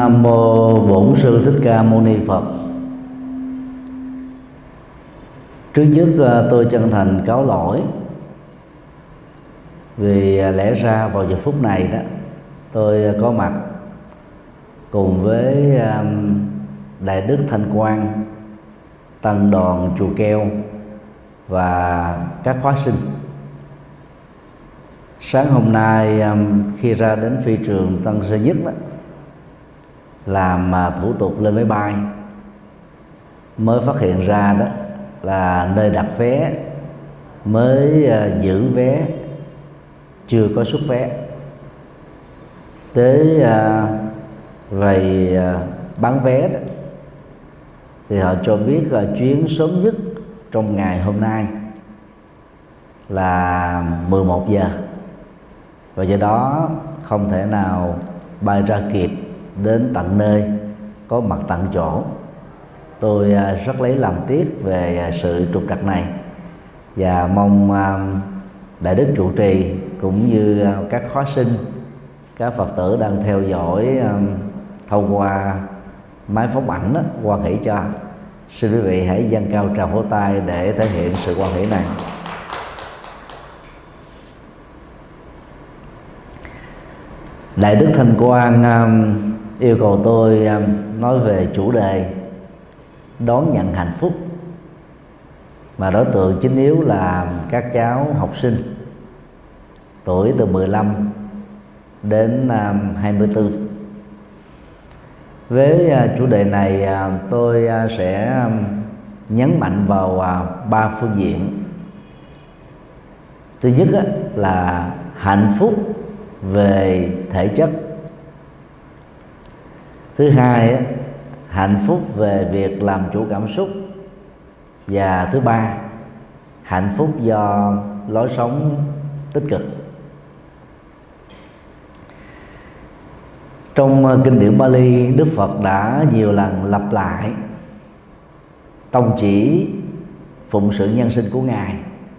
Nam mô Bổn Sư Thích Ca Mâu Ni Phật. Trước nhất tôi chân thành cáo lỗi vì lẽ ra vào giờ phút này đó tôi có mặt cùng với Đại Đức Thanh Quang, Tăng đoàn Chùa Keo và các khóa sinh. Sáng hôm nay khi ra đến phi trường Tân Sơn Nhất đó, làm thủ tục lên máy bay, mới phát hiện ra đó là nơi đặt vé mới giữ vé, chưa có xuất vé. Tới về bán vé đó, thì họ cho biết là chuyến sớm nhất trong ngày hôm nay là 11 giờ, và do đó không thể nào bay ra kịp đến tận nơi, có mặt tận chỗ. Tôi rất lấy làm tiếc về sự trục trặc này và mong Đại Đức trụ trì cũng như các khóa sinh, các Phật tử đang theo dõi thông qua máy phóng ảnh đó, hoan hỷ cho. Xin quý vị hãy dâng cao tràng vỗ tay để thể hiện sự hoan hỷ này. Đại Đức Thanh Quang yêu cầu tôi nói về chủ đề đón nhận hạnh phúc, mà đối tượng chính yếu là các cháu học sinh tuổi từ 15 đến 24. Với chủ đề này tôi sẽ nhấn mạnh vào 3 phương diện. Thứ nhất là hạnh phúc về thể chất. Thứ hai, hạnh phúc về việc làm chủ cảm xúc. Và thứ ba, hạnh phúc do lối sống tích cực. Trong kinh điển Bali, Đức Phật đã nhiều lần lặp lại tông chỉ phụng sự nhân sinh của Ngài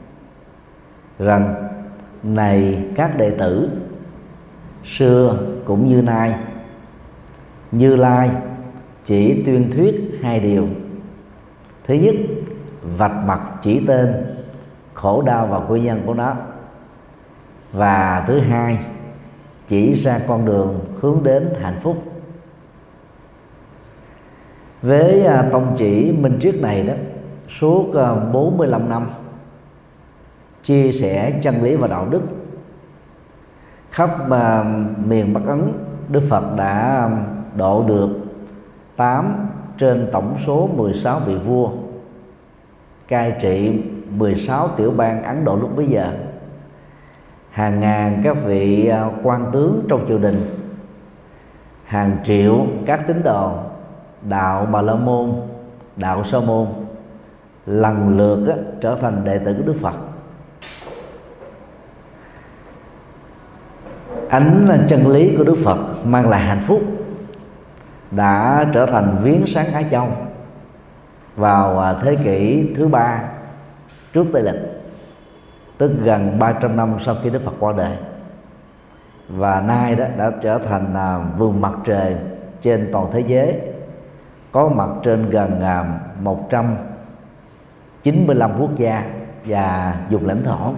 rằng: này các đệ tử, xưa cũng như nay, Như Lai chỉ tuyên thuyết 2 điều. Thứ nhất, vạch mặt chỉ tên khổ đau và nguyên nhân của nó. Và thứ hai, chỉ ra con đường hướng đến hạnh phúc. Với tông chỉ minh triết này đó, suốt 45 năm chia sẻ chân lý và đạo đức khắp miền Bắc Ấn, Đức Phật đã độ được 8 trên tổng số 16 vị vua, cai trị 16 tiểu bang Ấn Độ lúc bấy giờ, hàng ngàn các vị quan tướng trong triều đình, hàng triệu các tín đồ đạo Bà La Môn, đạo Sa Môn lần lượt trở thành đệ tử của Đức Phật. Ánh chân lý của Đức Phật mang lại hạnh phúc đã trở thành viếng sáng Á Châu vào thế kỷ thứ 3 trước Tây lịch, tức gần 300 năm sau khi Đức Phật qua đời. Và nay đó đã trở thành vườn mặt trời trên toàn thế giới, có mặt trên gần 195 quốc gia và vùng lãnh thổ.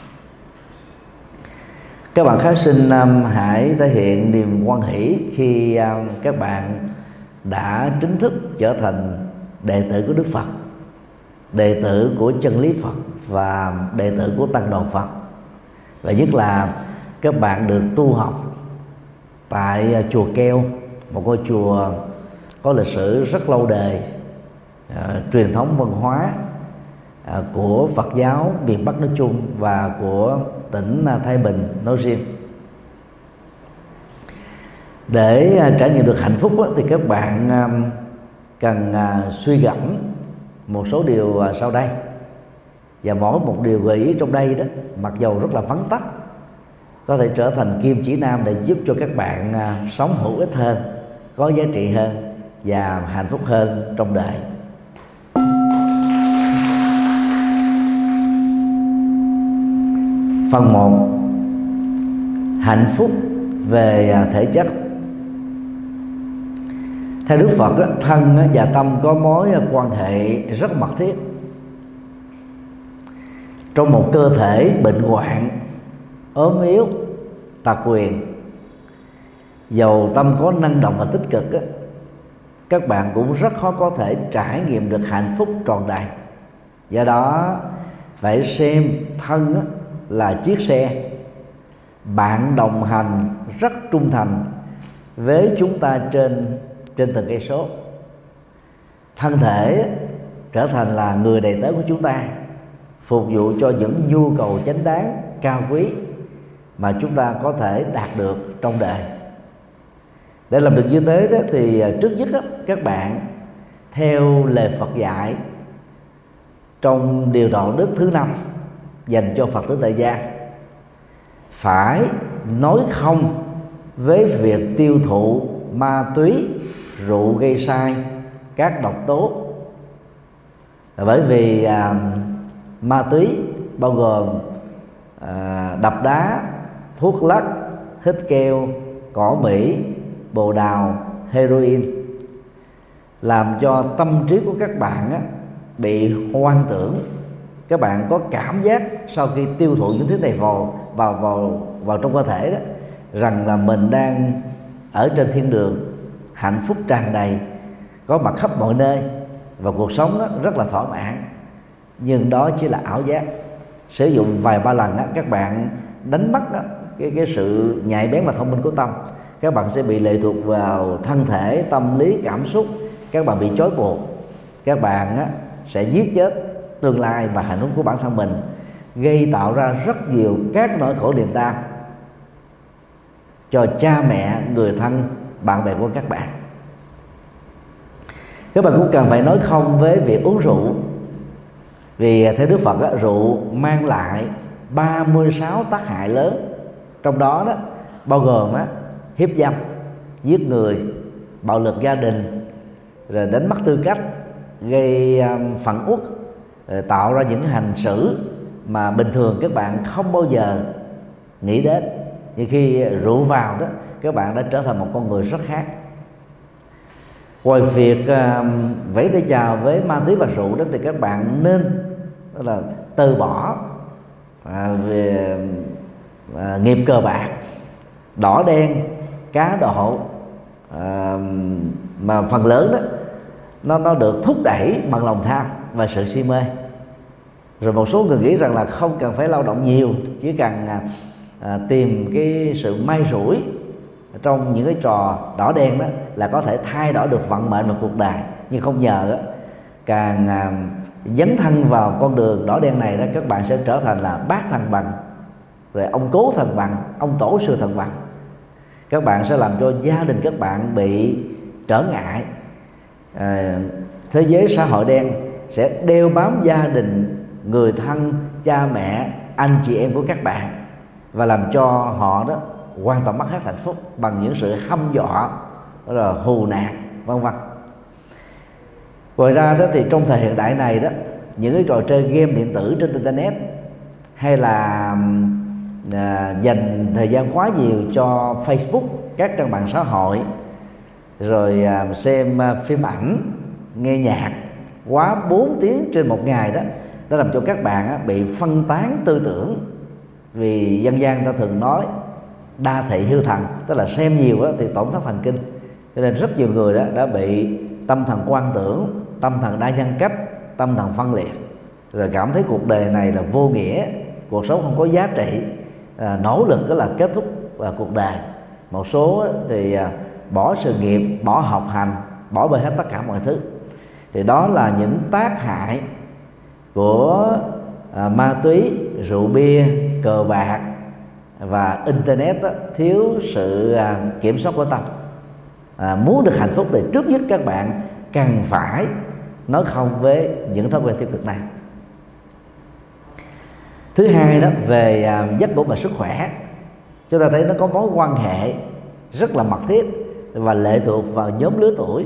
Các bạn khá sinh hãy thể hiện niềm hoan hỷ khi các bạn đã chính thức trở thành đệ tử của Đức Phật, đệ tử của chân lý Phật và đệ tử của Tăng đoàn Phật. Và nhất là các bạn được tu học tại chùa Keo, một ngôi chùa có lịch sử rất lâu đời, truyền thống văn hóa của Phật giáo miền Bắc nói chung và của tỉnh Thái Bình nói riêng. Để trải nghiệm được hạnh phúc thì các bạn cần suy gẫm một số điều sau đây. Và mỗi một điều gợi ý trong đây đó, mặc dầu rất là vắn tắt, có thể trở thành kim chỉ nam để giúp cho các bạn sống hữu ích hơn, có giá trị hơn và hạnh phúc hơn trong đời. Phần 1, hạnh phúc về thể chất. Theo Đức Phật đó, thân và tâm có mối quan hệ rất mật thiết. Trong một cơ thể bệnh hoạn, ốm yếu, tật nguyền, dầu tâm có năng động và tích cực các bạn cũng rất khó có thể trải nghiệm được hạnh phúc tròn đầy. Do đó phải xem thân là chiếc xe, bạn đồng hành rất trung thành với chúng ta trên từng cây số. Thân thể trở thành là người đầy tớ của chúng ta, phục vụ cho những nhu cầu chánh đáng cao quý mà chúng ta có thể đạt được trong đời. Để làm được như thế đó, thì trước nhất các bạn theo lời Phật dạy trong điều đạo đức thứ 5 dành cho Phật tử tại gia, phải nói không với việc tiêu thụ ma túy, rượu gây sai, các độc tố. Bởi vì ma túy bao gồm đập đá, thuốc lắc, hít keo, cỏ mỹ, bồ đào, heroin, làm cho tâm trí của các bạn bị hoang tưởng. Các bạn có cảm giác sau khi tiêu thụ những thứ này vào trong cơ thể đó, rằng là mình đang ở trên thiên đường, hạnh phúc tràn đầy, có mặt khắp mọi nơi và cuộc sống đó rất là thỏa mãn. Nhưng đó chỉ là ảo giác. Sử dụng vài ba lần các bạn đánh mất cái sự nhạy bén và thông minh của tâm. Các bạn sẽ bị lệ thuộc vào thân thể, tâm lý, cảm xúc. Các bạn bị trói buộc. Các bạn sẽ giết chết tương lai và hạnh phúc của bản thân mình, gây tạo ra rất nhiều các nỗi khổ niềm đau cho cha mẹ, người thân, bạn bè của các bạn. Các bạn cũng cần phải nói không với việc uống rượu. Vì theo Đức Phật rượu mang lại 36 tác hại lớn. Trong đó bao gồm hiếp dâm, giết người, bạo lực gia đình, rồi đánh mất tư cách, gây phẫn uất, tạo ra những hành xử mà bình thường các bạn không bao giờ nghĩ đến. Nhưng khi rượu vào đó, các bạn đã trở thành một con người rất khác. Ngoài việc vẫy tay chào với ma túy và rượu đó, thì các bạn nên là từ bỏ về nghiệp cờ bạc, đỏ đen, cá độ, mà phần lớn đó nó được thúc đẩy bằng lòng tham và sự si mê. Rồi một số người nghĩ rằng là không cần phải lao động nhiều, chỉ cần tìm cái sự may rủi trong những cái trò đỏ đen đó là có thể thay đổi được vận mệnh và cuộc đời. Nhưng không ngờ càng dấn thân vào con đường đỏ đen này đó, các bạn sẽ trở thành là bác thần bằng, rồi ông cố thần bằng, ông tổ sư thần bằng. Các bạn sẽ làm cho gia đình các bạn bị trở ngại. Thế giới xã hội đen sẽ đeo bám gia đình, người thân, cha mẹ, anh chị em của các bạn, và làm cho họ đó hoàn toàn mất hết hạnh phúc bằng những sự hăm dọa, rồi hù nạt, vân vân. Ngoài ra đó thì trong thời hiện đại này đó, những cái trò chơi game điện tử trên internet, hay là dành thời gian quá nhiều cho Facebook, các trang mạng xã hội, rồi xem phim ảnh, nghe nhạc quá 4 tiếng trên một ngày đó, nó làm cho các bạn bị phân tán tư tưởng. Vì dân gian ta thường nói đa thị hư thần, tức là xem nhiều thì tổn thất thần kinh. Cho nên rất nhiều người đó đã bị tâm thần quan tưởng, tâm thần đa nhân cách, tâm thần phân liệt, rồi cảm thấy cuộc đời này là vô nghĩa, cuộc sống không có giá trị, nỗ lực đó là kết thúc cuộc đời. Một số thì bỏ sự nghiệp, bỏ học hành, bỏ bê hết tất cả mọi thứ. Thì đó là những tác hại của ma túy, rượu bia, cờ bạc và internet đó, thiếu sự kiểm soát của tâm. Muốn được hạnh phúc thì trước nhất các bạn cần phải nói không với những thói quen tiêu cực này. Thứ hai đó, về giấc ngủ và sức khỏe, chúng ta thấy nó có mối quan hệ rất là mật thiết và lệ thuộc vào nhóm lứa tuổi.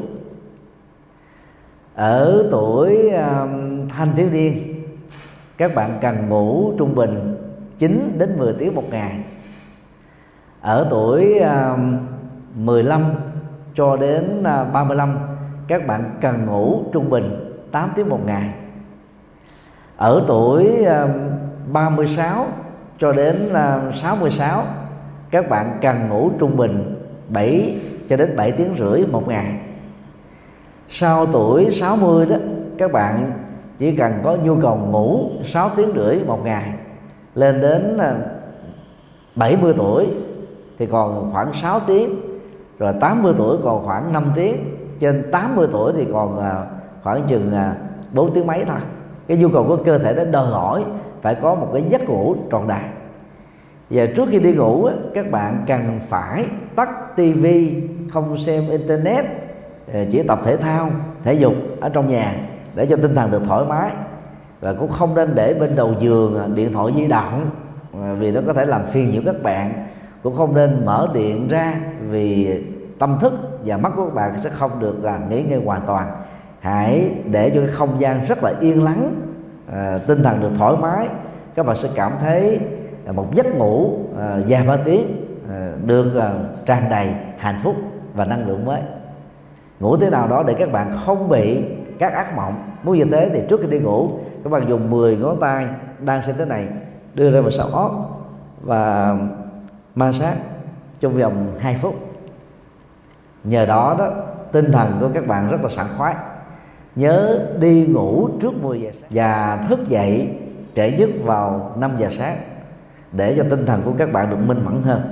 Ở tuổi thanh thiếu niên, các bạn cần ngủ trung bình 9 đến 10 tiếng một ngày. Ở tuổi 15 cho đến 35, các bạn cần ngủ trung bình 8 tiếng một ngày. Ở tuổi 36 cho đến 66, các bạn cần ngủ trung bình 7 cho đến 7 tiếng rưỡi một ngày. Sau tuổi 60 đó, các bạn chỉ cần có nhu cầu ngủ 6 tiếng rưỡi một ngày. Lên đến 70 tuổi thì còn khoảng 6 tiếng, rồi 80 tuổi còn khoảng 5 tiếng, trên 80 tuổi thì còn khoảng chừng 4 tiếng mấy thôi. Cái nhu cầu của cơ thể đó đòi hỏi phải có một cái giấc ngủ trọn đời. Và trước khi đi ngủ các bạn cần phải tắt tivi, không xem internet, chỉ tập thể thao, thể dục ở trong nhà để cho tinh thần được thoải mái. Và cũng không nên để bên đầu giường điện thoại di động, vì nó có thể làm phiền nhiễu các bạn. Cũng không nên mở điện ra, vì tâm thức và mắt của các bạn sẽ không được nghỉ ngơi hoàn toàn. Hãy để cho cái không gian rất là yên lắng, tinh thần được thoải mái, các bạn sẽ cảm thấy một giấc ngủ dài 3 tiếng được tràn đầy hạnh phúc và năng lượng mới. Ngủ thế nào đó để các bạn không bị các ác mộng. Muốn như thế thì trước khi đi ngủ, các bạn dùng 10 ngón tay đang xem thế này, đưa ra vào sau ót và ma sát trong vòng 2 phút. Nhờ đó tinh thần của các bạn rất là sảng khoái. Nhớ đi ngủ trước 10 giờ sáng và thức dậy trễ nhất vào 5 giờ sáng để cho tinh thần của các bạn được minh mẫn hơn.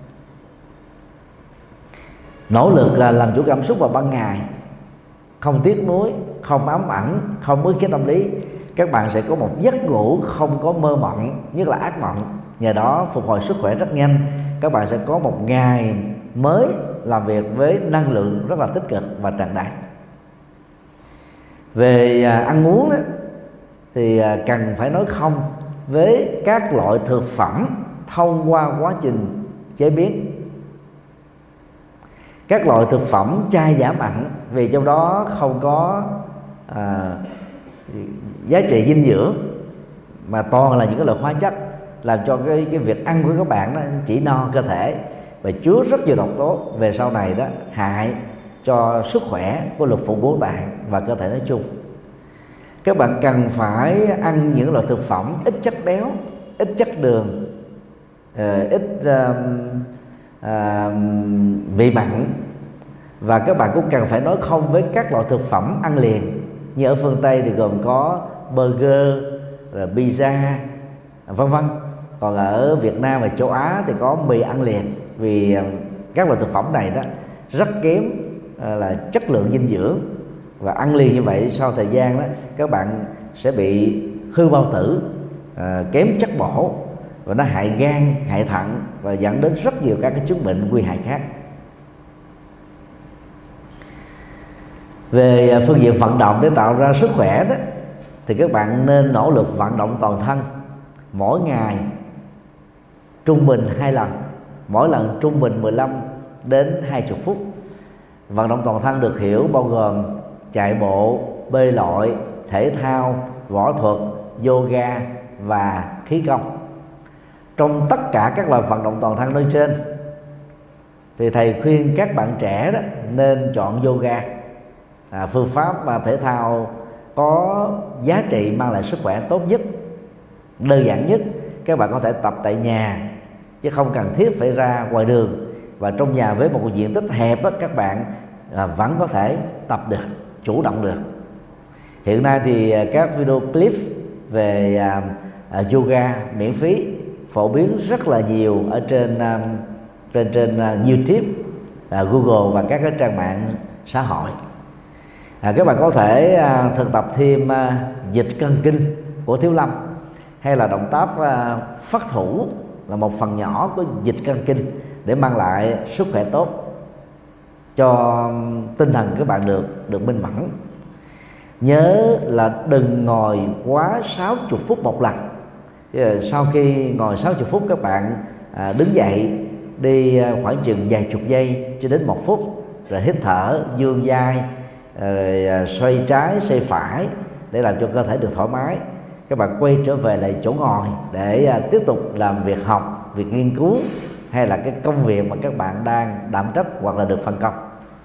Nỗ lực làm chủ cảm xúc vào ban ngày, không tiếc nuối, không ám ảnh, không ức chế tâm lý, các bạn sẽ có một giấc ngủ không có mơ mộng, nhất là ác mộng. Nhờ đó phục hồi sức khỏe rất nhanh. Các bạn sẽ có một ngày mới làm việc với năng lượng rất là tích cực và tràn đầy. Về ăn uống đó, thì cần phải nói không với các loại thực phẩm thông qua quá trình chế biến. Các loại thực phẩm chay giảm mặn, vì trong đó không có giá trị dinh dưỡng, mà toàn là những cái loại hóa chất, làm cho cái việc ăn của các bạn đó chỉ no cơ thể và chứa rất nhiều độc tố về sau này đó hại cho sức khỏe của lục phủ ngũ tạng và cơ thể nói chung. Các bạn cần phải ăn những loại thực phẩm ít chất béo, ít chất đường, ít vị mặn. Và các bạn cũng cần phải nói không với các loại thực phẩm ăn liền. Như ở phương Tây thì gồm có burger, rồi pizza, vân vân. Còn ở Việt Nam và châu Á thì có mì ăn liền. Vì các loại thực phẩm này đó rất kém là chất lượng dinh dưỡng, và ăn liền như vậy sau thời gian đó các bạn sẽ bị hư bao tử, kém chất bổ, và nó hại gan, hại thận và dẫn đến rất nhiều các cái chứng bệnh nguy hại khác. Về phương diện vận động để tạo ra sức khỏe đó, thì các bạn nên nỗ lực vận động toàn thân mỗi ngày trung bình 2 lần, mỗi lần trung bình 15 đến 20 phút. Vận động toàn thân được hiểu bao gồm chạy bộ, bơi lội, thể thao, võ thuật, yoga và khí công. Trong tất cả các loại vận động toàn thân nói trên thì thầy khuyên các bạn trẻ đó nên chọn yoga, phương pháp và thể thao có giá trị mang lại sức khỏe tốt nhất, đơn giản nhất. Các bạn có thể tập tại nhà chứ không cần thiết phải ra ngoài đường, và trong nhà với một diện tích hẹp đó, các bạn vẫn có thể tập được, chủ động được. Hiện nay thì các video clip về yoga miễn phí phổ biến rất là nhiều ở trên YouTube, Google và các cái trang mạng xã hội. Các bạn có thể thực tập thêm dịch cân kinh của Thiếu Lâm, hay là động tác phát thủ là một phần nhỏ của dịch cân kinh để mang lại sức khỏe tốt cho tinh thần các bạn được minh mẫn. Nhớ là đừng ngồi quá 60 phút một lần. Sau khi ngồi 60 phút các bạn đứng dậy đi khoảng chừng vài chục giây cho đến 1 phút, rồi hít thở dương vai, rồi xoay trái xoay phải để làm cho cơ thể được thoải mái. Các bạn quay trở về lại chỗ ngồi để tiếp tục làm việc học, việc nghiên cứu, hay là cái công việc mà các bạn đang đảm trách hoặc là được phân công.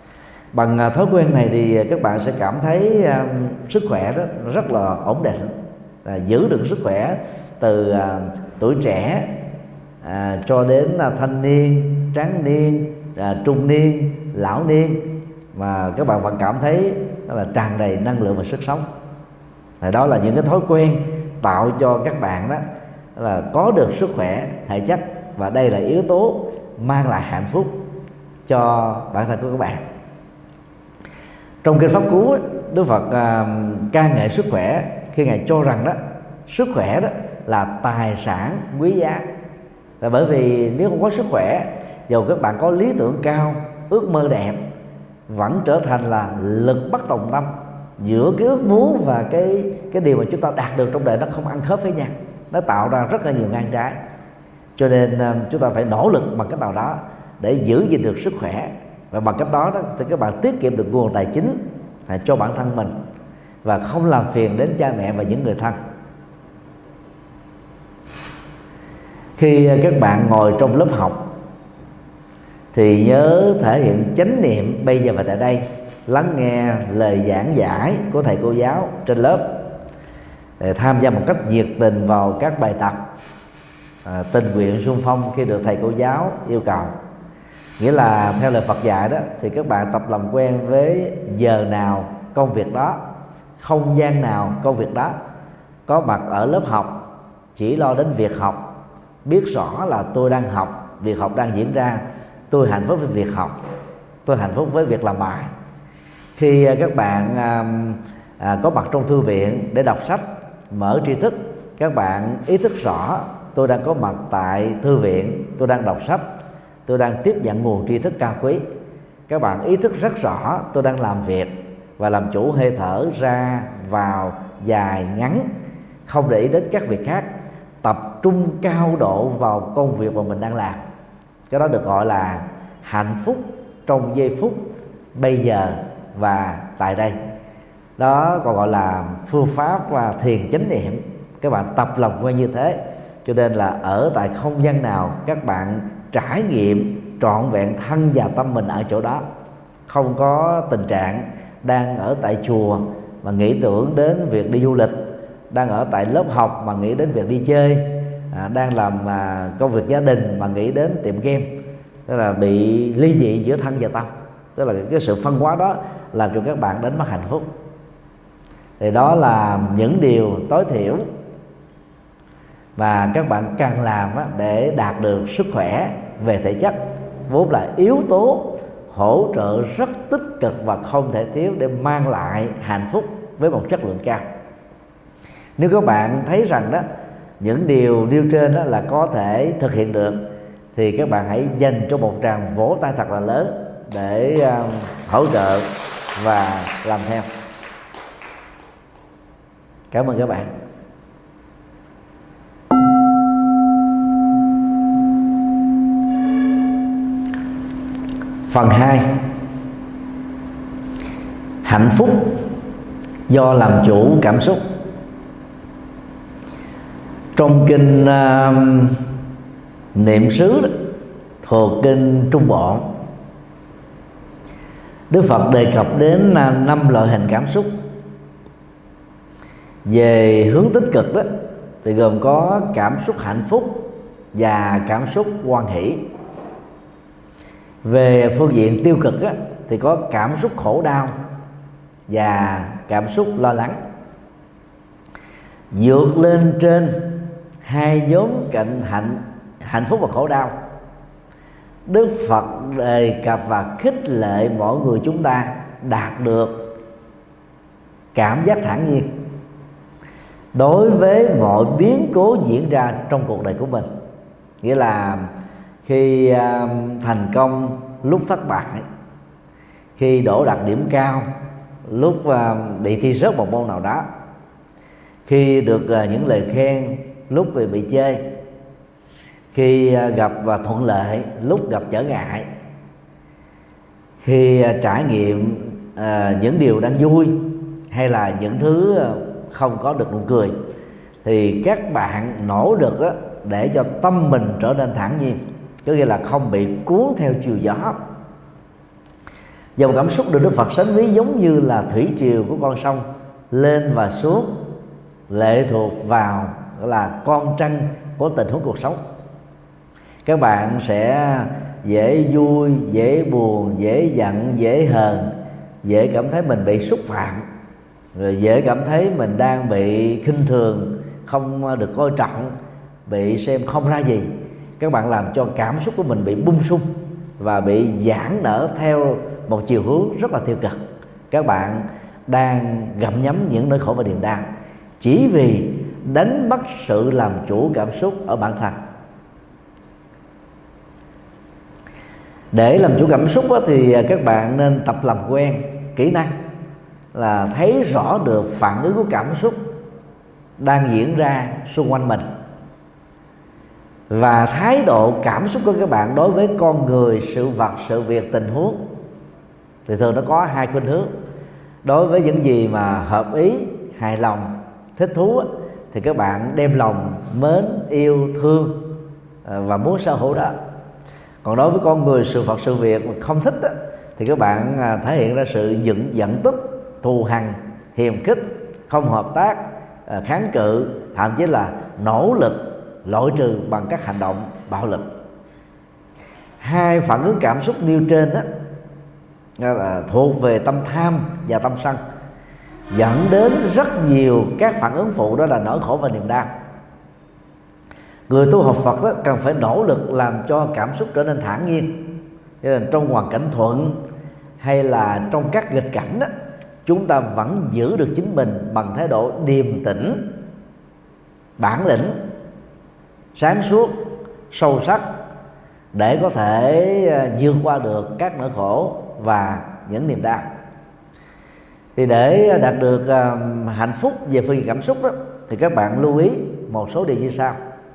Bằng thói quen này thì các bạn sẽ cảm thấy sức khỏe đó rất là ổn định, giữ được sức khỏe từ tuổi trẻ cho đến thanh niên, tráng niên, trung niên, lão niên, mà các bạn vẫn cảm thấy đó là tràn đầy năng lượng và sức sống. Đó là những cái thói quen tạo cho các bạn đó là có được sức khỏe thể chất, và đây là yếu tố mang lại hạnh phúc cho bản thân của các bạn. Trong kinh Pháp Cú, Đức Phật ca ngợi sức khỏe khi Ngài cho rằng đó sức khỏe đó là tài sản quý giá. Là bởi vì nếu không có sức khỏe, dù các bạn có lý tưởng cao, ước mơ đẹp, vẫn trở thành là lực bất tòng tâm giữa cái ước muốn và cái điều mà chúng ta đạt được trong đời, nó không ăn khớp với nhau, nó tạo ra rất là nhiều ngang trái. Cho nên chúng ta phải nỗ lực bằng cách nào đó để giữ gìn được sức khỏe, và bằng cách đó thì các bạn tiết kiệm được nguồn tài chính cho bản thân mình và không làm phiền đến cha mẹ và những người thân. Khi các bạn ngồi trong lớp học thì nhớ thể hiện chánh niệm bây giờ và tại đây, lắng nghe lời giảng giải của thầy cô giáo trên lớp, tham gia một cách nhiệt tình vào các bài tập, tình nguyện xung phong khi được thầy cô giáo yêu cầu. Nghĩa là theo lời Phật dạy đó, thì các bạn tập làm quen với giờ nào công việc đó, không gian nào công việc đó, có mặt ở lớp học, chỉ lo đến việc học, biết rõ là tôi đang học, việc học đang diễn ra, tôi hạnh phúc với việc học, tôi hạnh phúc với việc làm bài. Khi các bạn có mặt trong thư viện để đọc sách, mở tri thức, các bạn ý thức rõ tôi đang có mặt tại thư viện, tôi đang đọc sách, tôi đang tiếp nhận nguồn tri thức cao quý. Các bạn ý thức rất rõ tôi đang làm việc và làm chủ hơi thở ra vào, dài ngắn, không để ý đến các việc khác, tập trung cao độ vào công việc mà mình đang làm. Cái đó được gọi là hạnh phúc trong giây phút bây giờ và tại đây. Đó còn gọi là phương pháp và thiền chánh niệm. Các bạn tập làm quen như thế, cho nên là ở tại không gian nào các bạn trải nghiệm trọn vẹn thân và tâm mình ở chỗ đó. Không có tình trạng đang ở tại chùa mà nghĩ tưởng đến việc đi du lịch, đang ở tại lớp học mà nghĩ đến việc đi chơi, đang làm công việc gia đình mà nghĩ đến tiệm game. Tức là bị ly dị giữa thân và tâm. Tức là cái sự phân hóa đó làm cho các bạn đánh mất hạnh phúc. Thì đó là những điều tối thiểu mà các bạn cần làm để đạt được sức khỏe về thể chất, vốn là yếu tố hỗ trợ rất tích cực và không thể thiếu để mang lại hạnh phúc với một chất lượng cao. Nếu các bạn thấy rằng đó những điều nêu trên đó là có thể thực hiện được, thì các bạn hãy dành cho một tràng vỗ tay thật là lớn để hỗ trợ và làm theo. Cảm ơn các bạn. Phần 2: hạnh phúc do làm chủ cảm xúc. Trong kinh Niệm xứ thuộc kinh Trung Bộ, Đức Phật đề cập đến 5 loại hình cảm xúc. Về hướng tích cực đó thì gồm có cảm xúc hạnh phúc và cảm xúc hoan hỷ. Về phương diện tiêu cực đó, thì có cảm xúc khổ đau và cảm xúc lo lắng. Vượt lên trên hai nhóm cạnh hạnh phúc và khổ đau, Đức Phật đề cập và khích lệ mọi người chúng ta đạt được cảm giác thản nhiên đối với mọi biến cố diễn ra trong cuộc đời của mình. Nghĩa là khi thành công, lúc thất bại, khi đỗ đạt điểm cao, lúc bị thi rớt một môn nào đó, khi được những lời khen, lúc bị chê, khi gặp và thuận lợi, lúc gặp trở ngại, khi trải nghiệm những điều đang vui hay là những thứ không có được nụ cười, thì các bạn nỗ lực để cho tâm mình trở nên thản nhiên, có nghĩa là không bị cuốn theo chiều gió. Dòng cảm xúc được Đức Phật sánh ví giống như là thủy triều của con sông lên và xuống, lệ thuộc vào là con trăng của tình huống cuộc sống. Các bạn sẽ dễ vui, dễ buồn, dễ giận, dễ hờn, dễ cảm thấy mình bị xúc phạm, rồi dễ cảm thấy mình đang bị khinh thường, không được coi trọng, bị xem không ra gì. Các bạn làm cho cảm xúc của mình bị bung sung và bị giãn nở theo một chiều hướng rất là tiêu cực. Các bạn đang gặm nhấm những nỗi khổ và niềm đau chỉ vì đánh mất sự làm chủ cảm xúc ở bản thân. Để làm chủ cảm xúc thì các bạn nên tập làm quen kỹ năng là thấy rõ được phản ứng của cảm xúc đang diễn ra xung quanh mình, và thái độ cảm xúc của các bạn đối với con người, sự vật, sự việc, tình huống thì thường nó có hai khuynh hướng. Đối với những gì mà hợp ý, hài lòng, thích thú thì các bạn đem lòng mến, yêu, thương và muốn sở hữu đó. Còn đối với con người, sự vật, sự việc mà không thích thì các bạn thể hiện ra sự giận tức, thù hằn, hiềm khích, không hợp tác, kháng cự, thậm chí là nỗ lực loại trừ bằng các hành động bạo lực. Hai phản ứng cảm xúc nêu trên đó là thuộc về tâm tham và tâm sân, dẫn đến rất nhiều các phản ứng phụ, đó là nỗi khổ và niềm đau. Người tu học Phật đó cần phải nỗ lực làm cho cảm xúc trở nên thản nhiên. Cho nên trong hoàn cảnh thuận hay là trong các nghịch cảnh đó, chúng ta vẫn giữ được chính mình bằng thái độ điềm tĩnh, bản lĩnh, sáng suốt, sâu sắc, để có thể vượt qua được các nỗi khổ và những niềm đau. Thì để đạt được hạnh phúc về phương diện cảm xúc đó, thì các bạn lưu ý một số điều như sau.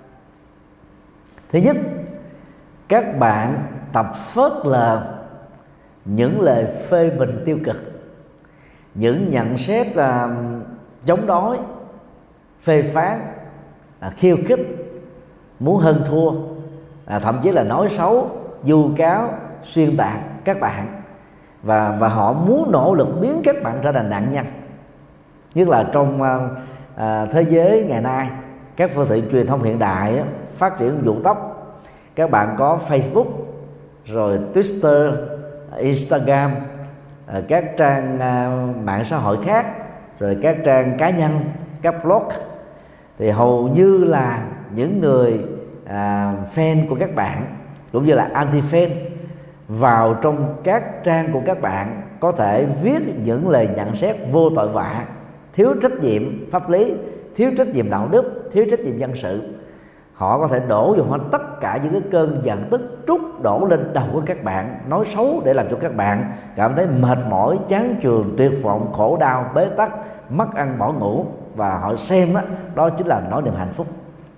Thứ nhất, các bạn tập phớt lờ những lời phê bình tiêu cực, những nhận xét chống đối, phê phán, khiêu khích, muốn hơn thua, thậm chí là nói xấu, vu cáo, xuyên tạc các bạn, và họ muốn nỗ lực biến các bạn trở thành nạn nhân. Nhất là trong thế giới ngày nay, các phương tiện truyền thông hiện đại phát triển vụ tốc. Các bạn có Facebook, rồi Twitter, Instagram, các trang mạng xã hội khác, rồi các trang cá nhân, các blog, thì hầu như là những người fan của các bạn cũng như là anti-fan vào trong các trang của các bạn có thể viết những lời nhận xét vô tội vạ, thiếu trách nhiệm pháp lý, thiếu trách nhiệm đạo đức, thiếu trách nhiệm dân sự. Họ có thể đổ vào hết tất cả những cái cơn giận tức, trút đổ lên đầu của các bạn, nói xấu để làm cho các bạn cảm thấy mệt mỏi, chán chường, tuyệt vọng, khổ đau, bế tắc, mất ăn bỏ ngủ, và họ xem đó chính là nỗi niềm hạnh phúc.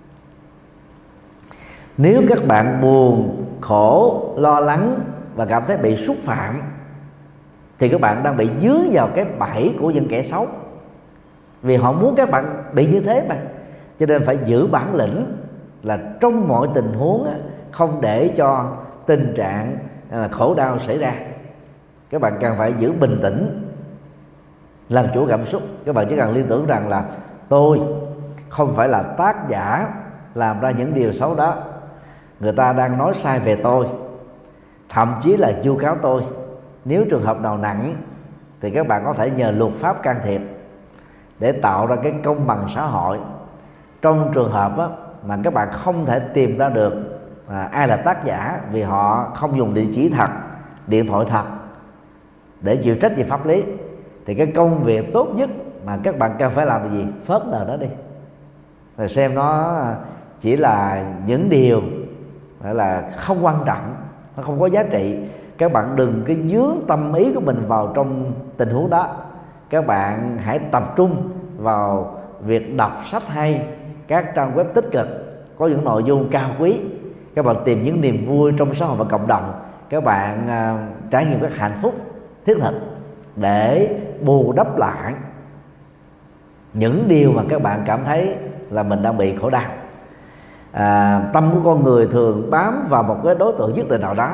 Nếu các bạn buồn, khổ, lo lắng và cảm thấy bị xúc phạm thì các bạn đang bị dướng vào cái bẫy của những kẻ xấu, vì họ muốn các bạn bị như thế mà. Cho nên phải giữ bản lĩnh là trong mọi tình huống không để cho tình trạng khổ đau xảy ra. Các bạn cần phải giữ bình tĩnh, làm chủ cảm xúc. Các bạn chỉ cần liên tưởng rằng là tôi không phải là tác giả làm ra những điều xấu đó, người ta đang nói sai về tôi, thậm chí là vu cáo tôi. Nếu trường hợp nào nặng thì các bạn có thể nhờ luật pháp can thiệp để tạo ra cái công bằng xã hội. Trong trường hợp mà các bạn không thể tìm ra được ai là tác giả vì họ không dùng địa chỉ thật, điện thoại thật để chịu trách nhiệm pháp lý, thì cái công việc tốt nhất mà các bạn cần phải làm là gì? Phớt lờ nó đi, rồi xem nó chỉ là những điều gọi là không quan trọng, nó không có giá trị. Các bạn đừng cái dướng tâm ý của mình vào trong tình huống đó. Các bạn hãy tập trung vào việc đọc sách hay, các trang web tích cực có những nội dung cao quý. Các bạn tìm những niềm vui trong xã hội và cộng đồng. Các bạn trải nghiệm các hạnh phúc thiết thực để bù đắp lại những điều mà các bạn cảm thấy là mình đang bị khổ đau. Tâm của con người thường bám vào một cái đối tượng nhất định nào đó,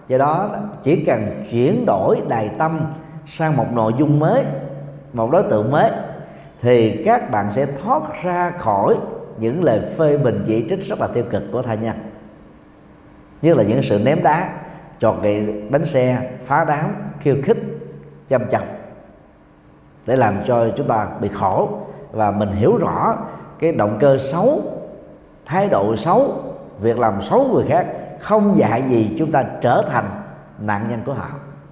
Do đó chỉ cần chuyển đổi đài tâm sang một nội dung mới, một đối tượng mới, thì các bạn sẽ thoát ra khỏi những lời phê bình chỉ trích rất là tiêu cực của tha nhân, nhất là những sự ném đá, chọt gậy, bánh xe, phá đám, khiêu khích, châm chọc, để làm cho chúng ta bị khổ. Và mình hiểu rõ cái động cơ xấu, thái độ xấu, việc làm xấu người khác không dạy gì chúng ta trở thành nạn nhân của họ.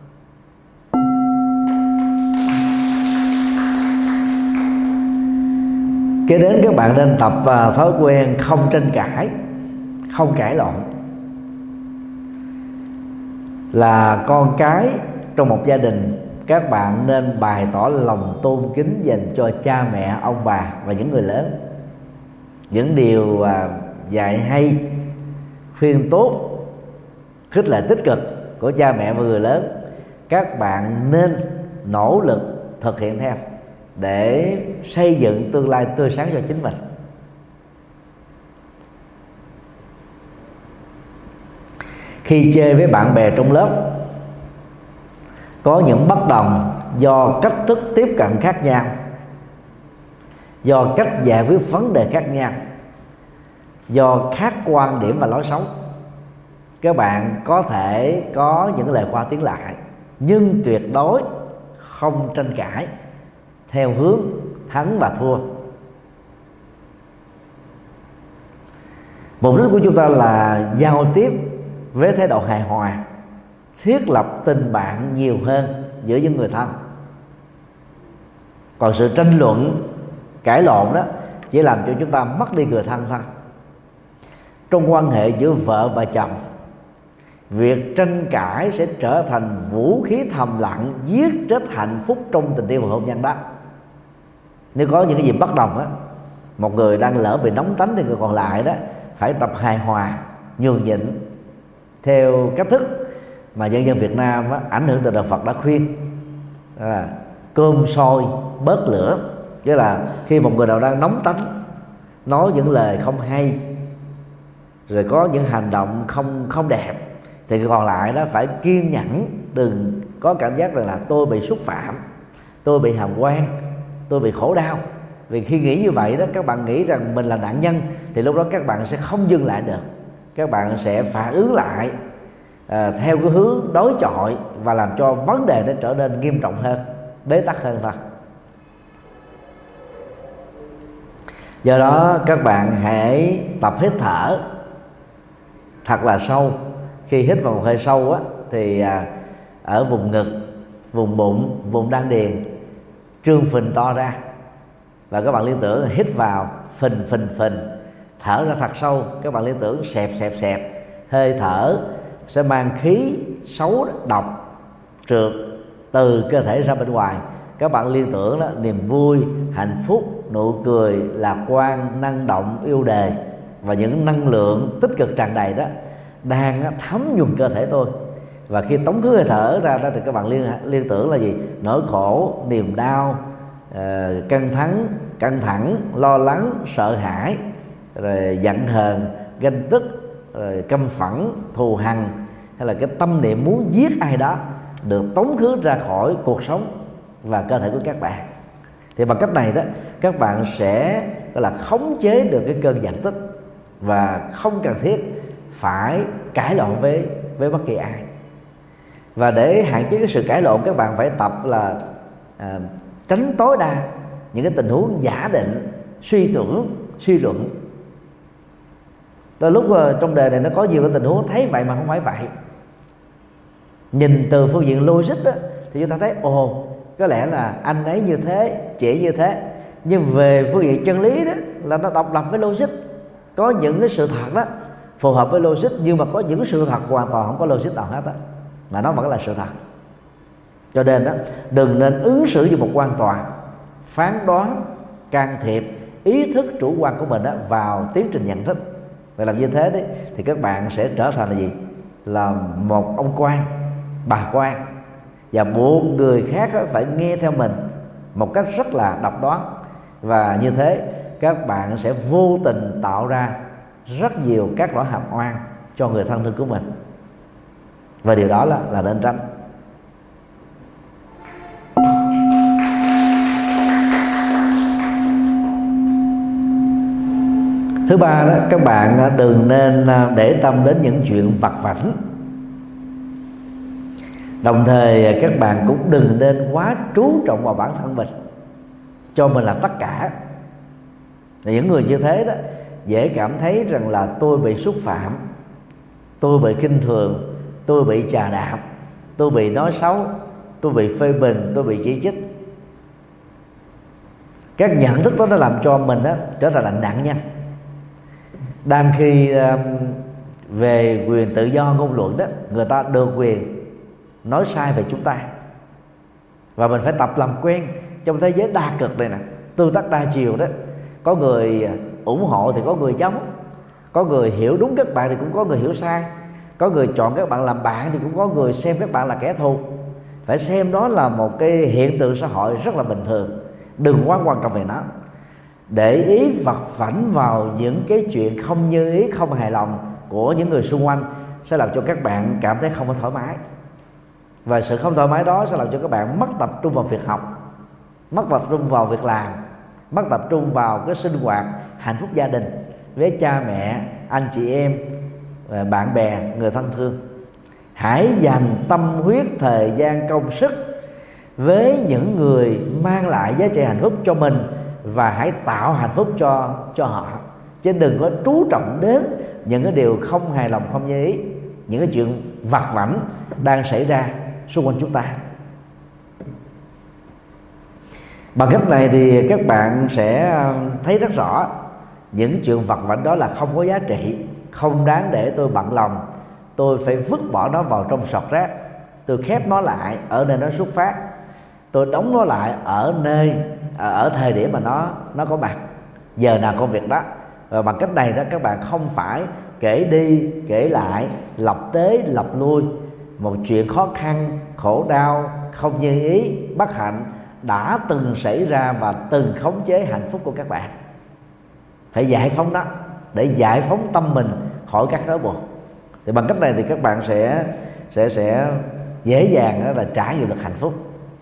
Kế đến các bạn nên tập thói quen không tranh cãi, không cãi lộn. Là con cái trong một gia đình, các bạn nên bày tỏ lòng tôn kính dành cho cha mẹ, ông bà và những người lớn. Những điều dạy hay, khuyên tốt, khích lệ tích cực của cha mẹ và người lớn, các bạn nên nỗ lực thực hiện theo để xây dựng tương lai tươi sáng cho chính mình. Khi chơi với bạn bè trong lớp, có những bất đồng do cách thức tiếp cận khác nhau, do cách giải quyết vấn đề khác nhau, do khác quan điểm và lối sống, các bạn có thể có những lời qua tiếng lại, nhưng tuyệt đối không tranh cãi theo hướng thắng và thua. Mục đích của chúng ta là giao tiếp với thái độ hài hòa, thiết lập tình bạn nhiều hơn giữa những người thân. Còn sự tranh luận, cãi lộn đó chỉ làm cho chúng ta mất đi người thân thôi. Trong quan hệ giữa vợ và chồng, việc tranh cãi sẽ trở thành vũ khí thầm lặng giết chết hạnh phúc trong tình yêu và hôn nhân đó. Nếu có những cái gì bất đồng á, một người đang lỡ bị nóng tánh thì người còn lại đó phải tập hài hòa, nhường nhịn theo cách thức mà dân dân Việt Nam á, ảnh hưởng từ Đạo Phật đã khuyên cơm sôi bớt lửa. Nghĩa là khi một người nào đang nóng tánh, nói những lời không hay, rồi có những hành động không đẹp, thì người còn lại đó phải kiên nhẫn, đừng có cảm giác rằng là tôi bị xúc phạm, tôi bị hàm oan, tôi bị khổ đau. Vì khi nghĩ như vậy đó, các bạn nghĩ rằng mình là nạn nhân, thì lúc đó các bạn sẽ không dừng lại được. Các bạn sẽ phản ứng lại theo cái hướng đối chọi và làm cho vấn đề nó trở nên nghiêm trọng hơn, bế tắc hơn thôi. Do đó các bạn hãy tập hít thở thật là sâu. Khi hít vào một hơi sâu á, thì ở vùng ngực, vùng bụng, vùng đan điền trương phình to ra, và các bạn liên tưởng hít vào phình phình phình, thở ra thật sâu, các bạn liên tưởng xẹp xẹp xẹp. Hơi thở sẽ mang khí xấu, độc, trượt từ cơ thể ra bên ngoài. Các bạn liên tưởng đó niềm vui, hạnh phúc, nụ cười, lạc quan, năng động, yêu đời và những năng lượng tích cực tràn đầy đó đang thấm nhuần cơ thể tôi. Và khi tống khứ hơi thở ra đó thì các bạn liên tưởng là gì? Nỗi khổ, niềm đau, căng thẳng, lo lắng, sợ hãi, rồi giận hờn, ganh tức, rồi căm phẫn, thù hằn, hay là cái tâm niệm muốn giết ai đó được tống khứ ra khỏi cuộc sống và cơ thể của các bạn. Thì bằng cách này đó, các bạn sẽ gọi là khống chế được cái cơn giận tức và không cần thiết phải cãi lộn với bất kỳ ai. Và để hạn chế cái sự cãi lộn, các bạn phải tập là tránh tối đa những cái tình huống giả định, suy tưởng, suy luận. Đôi lúc trong đời này nó có nhiều cái tình huống thấy vậy mà không phải vậy. Nhìn từ phương diện logic đó, thì chúng ta thấy có lẽ là anh ấy như thế, chị như thế. Nhưng về phương diện chân lý đó là nó độc lập với logic. Có những cái sự thật đó phù hợp với logic, nhưng mà có những cái sự thật hoàn toàn không có logic nào hết đó, mà nó vẫn là sự thật. Cho nên đó, đừng nên ứng xử như một quan toàn, phán đoán, can thiệp ý thức chủ quan của mình đó vào tiến trình nhận thức. Và làm như thế đấy, thì các bạn sẽ trở thành là gì? Là một ông quan, bà quan, và buộc người khác phải nghe theo mình một cách rất là độc đoán. Và như thế các bạn sẽ vô tình tạo ra rất nhiều các lỗi hàm oan cho người thân thương của mình. và điều đó là nên tránh. Thứ ba đó, các bạn đừng nên để tâm đến những chuyện vặt vãnh. Đồng thời các bạn cũng đừng nên quá chú trọng vào bản thân mình, cho mình là tất cả. Những người như thế đó dễ cảm thấy rằng là tôi bị xúc phạm, tôi bị khinh thường, tôi bị chà đạp, tôi bị nói xấu, tôi bị phê bình, tôi bị chỉ trích. Các nhận thức đó nó làm cho mình đó trở thành là nạn nhân. Đang khi về quyền tự do ngôn luận đó, người ta được quyền nói sai về chúng ta, và mình phải tập làm quen trong thế giới đa cực này nè, tương tác đa chiều đó. Có người ủng hộ thì có người chống, có người hiểu đúng các bạn thì cũng có người hiểu sai, có người chọn các bạn làm bạn thì cũng có người xem các bạn là kẻ thù. Phải xem đó là một cái hiện tượng xã hội rất là bình thường, đừng quá quan trọng về nó. Để ý vặt vãnh vào những cái chuyện không như ý, không hài lòng của những người xung quanh sẽ làm cho các bạn cảm thấy không có thoải mái, và sự không thoải mái đó sẽ làm cho các bạn mất tập trung vào việc học, mất tập trung vào việc làm, mất tập trung vào cái sinh hoạt hạnh phúc gia đình với cha mẹ, anh chị em, bạn bè, người thân thương. Hãy dành tâm huyết, thời gian, công sức với những người mang lại giá trị hạnh phúc cho mình, và hãy tạo hạnh phúc cho họ, chứ đừng có chú trọng đến những cái điều không hài lòng, không như ý, những cái chuyện vặt vãnh đang xảy ra xung quanh chúng ta. Bằng cách này thì các bạn sẽ thấy rất rõ những chuyện vặt vãnh đó là không có giá trị, không đáng để tôi bận lòng. Tôi phải vứt bỏ nó vào trong sọt rác, tôi khép nó lại ở nơi nó xuất phát, tôi đóng nó lại ở thời điểm mà nó có mặt, giờ nào công việc đó. Và bằng cách này đó, các bạn không phải kể đi kể lại, lặp tới lặp lui một chuyện khó khăn, khổ đau, không như ý, bất hạnh đã từng xảy ra và từng khống chế hạnh phúc của các bạn. Phải giải phóng đó, để giải phóng tâm mình khỏi các rối buộc. Thì bằng cách này thì các bạn sẽ dễ dàng đó là trải nghiệm được hạnh phúc.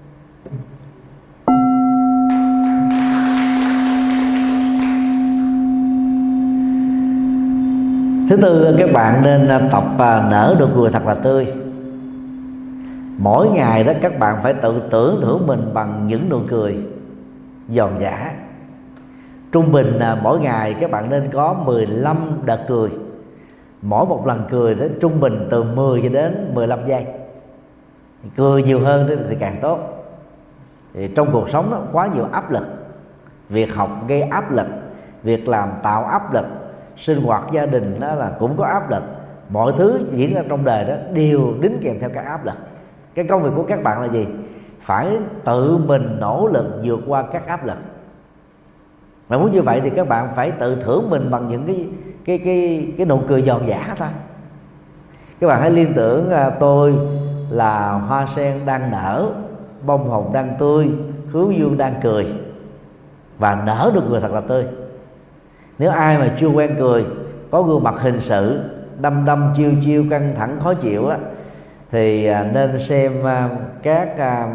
Thứ tư, các bạn nên tập nở nụ cười thật là tươi. Mỗi ngày đó các bạn phải tự tưởng thưởng mình bằng những nụ cười giòn giã. Trung bình mỗi ngày các bạn nên có 15 đợt cười. Mỗi một lần cười đó trung bình từ 10 cho đến 15 giây. Cười nhiều hơn thì càng tốt. Thì trong cuộc sống đó quá nhiều áp lực, việc học gây áp lực, việc làm tạo áp lực, sinh hoạt gia đình đó là cũng có áp lực. Mọi thứ diễn ra trong đời đó đều đính kèm theo các áp lực. Cái công việc của các bạn là gì? Phải tự mình nỗ lực vượt qua các áp lực. Mà muốn như vậy thì các bạn phải tự thưởng mình bằng những cái nụ cười giòn giã thôi. Các bạn hãy liên tưởng tôi là hoa sen đang nở, bông hồng đang tươi, hướng dương đang cười, và nở nụ cười thật là tươi. Nếu ai mà chưa quen cười, có gương mặt hình sự đăm đăm chiêu chiêu, căng thẳng khó chịu á, thì nên xem các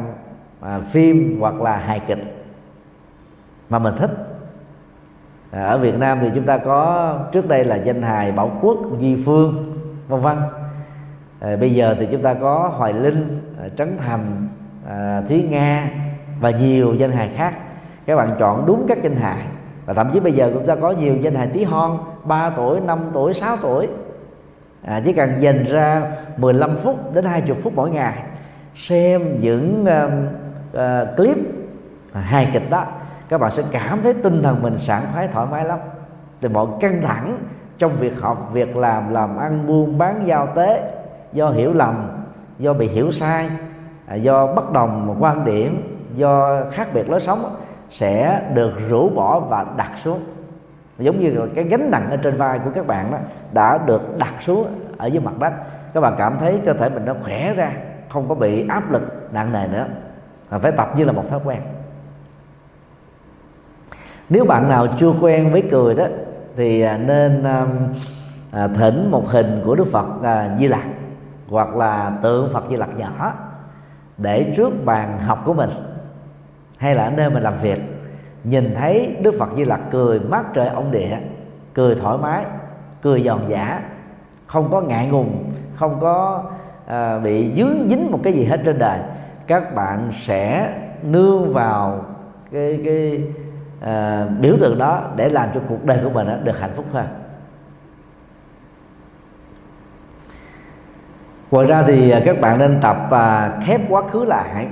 phim hoặc là hài kịch mà mình thích. Ở Việt Nam thì chúng ta có trước đây là danh hài Bảo Quốc, Duy Phương, vân vân. Bây giờ thì chúng ta có Hoài Linh, Trấn Thành, Thúy Nga và nhiều danh hài khác. Các bạn chọn đúng các danh hài. Và thậm chí bây giờ chúng ta có nhiều danh hài tí hon, 3 tuổi, 5 tuổi, 6 tuổi. Chỉ cần dành ra 15 phút đến 20 phút mỗi ngày xem những clip hài kịch đó, các bạn sẽ cảm thấy tinh thần mình sảng khoái, thoải mái lắm. Từ mọi căng thẳng trong việc học, việc làm ăn, buôn bán, giao tế, do hiểu lầm, do bị hiểu sai, do bất đồng quan điểm, do khác biệt lối sống, sẽ được rũ bỏ và đặt xuống. Giống như là cái gánh nặng ở trên vai của các bạn đó đã được đặt xuống ở dưới mặt đất. Các bạn cảm thấy cơ thể mình nó khỏe ra, không có bị áp lực nặng nề nữa. Phải tập như là một thói quen. Nếu bạn nào chưa quen với cười đó thì nên thỉnh một hình của Đức Phật Di Lặc hoặc là tượng Phật Di Lặc nhỏ để trước bàn học của mình hay là ở nơi mình làm việc, nhìn thấy Đức Phật Di Lặc cười mát trời ông địa, cười thoải mái, cười giòn giã, không có ngại ngùng, không có bị dướng dính một cái gì hết trên đời, các bạn sẽ nương vào cái biểu tượng đó để làm cho cuộc đời của mình được hạnh phúc hơn. Ngoài ra thì các bạn nên tập khép quá khứ lại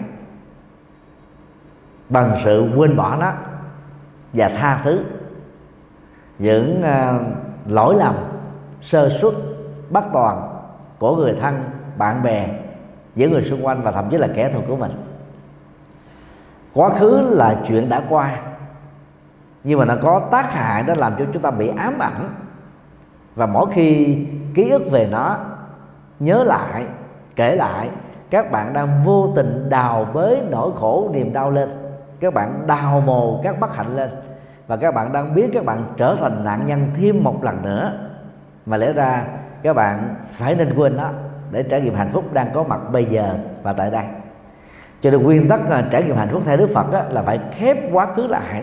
bằng sự quên bỏ nó và tha thứ những lỗi lầm, sơ suất, bất toàn của người thân, bạn bè, những người xung quanh và thậm chí là kẻ thù của mình. Quá khứ là chuyện đã qua, nhưng mà nó có tác hại, nó làm cho chúng ta bị ám ảnh, và mỗi khi ký ức về nó, nhớ lại, kể lại, các bạn đang vô tình đào bới nỗi khổ niềm đau lên, các bạn đào mồ các bất hạnh lên, và các bạn đang biến các bạn trở thành nạn nhân thêm một lần nữa, mà lẽ ra các bạn phải nên quên nó để trải nghiệm hạnh phúc đang có mặt bây giờ và tại đây. Cho nên nguyên tắc trải nghiệm hạnh phúc theo Đức Phật là phải khép quá khứ lại,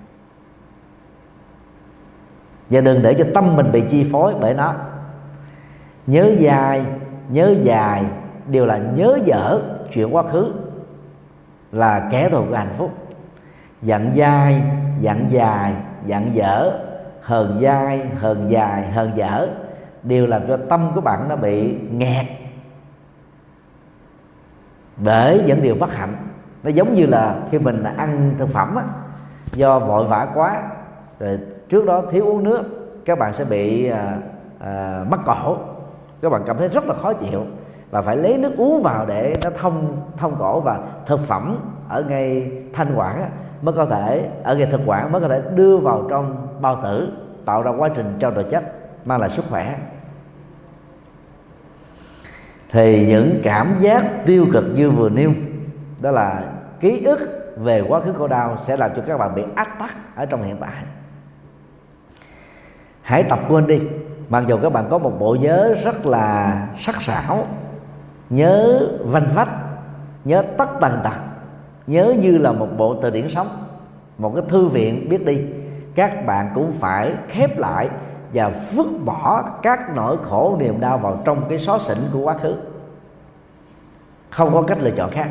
và đừng để cho tâm mình bị chi phối bởi nó. Nhớ dai, nhớ dài đều là nhớ dở chuyện quá khứ, là kẻ thù của hạnh phúc. Giận dai, giận dài, giận dở, hờn dai, hờn dài, hờn dở đều làm cho tâm của bạn nó bị nghẹt bởi những điều bất hạnh. Nó giống như là khi mình ăn thực phẩm do vội vã quá, rồi trước đó thiếu uống nước, các bạn sẽ bị mắc cổ, các bạn cảm thấy rất là khó chịu và phải lấy nước uống vào để nó thông cổ, và thực phẩm ở ngay thanh quản mới có thể, ở ngay thực quản mới có thể đưa vào trong bao tử, tạo ra quá trình trao đổi chất mang lại sức khỏe. Thì những cảm giác tiêu cực như vừa nêu, đó là ký ức về quá khứ khổ đau, sẽ làm cho các bạn bị ách tắc ở trong hiện tại. Hãy tập quên đi. Mặc dù các bạn có một bộ nhớ rất là sắc sảo, nhớ vanh vách, nhớ tất tần tật, nhớ như là một bộ từ điển sống, một cái thư viện biết đi, các bạn cũng phải khép lại và vứt bỏ các nỗi khổ niềm đau vào trong cái xó xỉnh của quá khứ. Không có cách lựa chọn khác.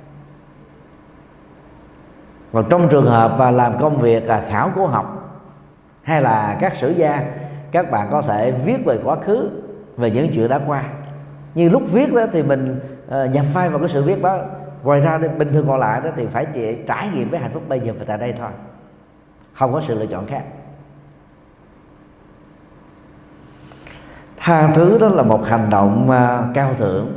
Còn trong trường hợp và làm công việc khảo cổ học hay là các sử gia, các bạn có thể viết về quá khứ, về những chuyện đã qua. Nhưng lúc viết đó thì mình nhập vai vào cái sự viết đó. Ngoài ra thì bình thường còn lại đó thì phải trải nghiệm với hạnh phúc bây giờ và tại đây thôi, không có sự lựa chọn khác. Tha thứ đó là một hành động cao thượng.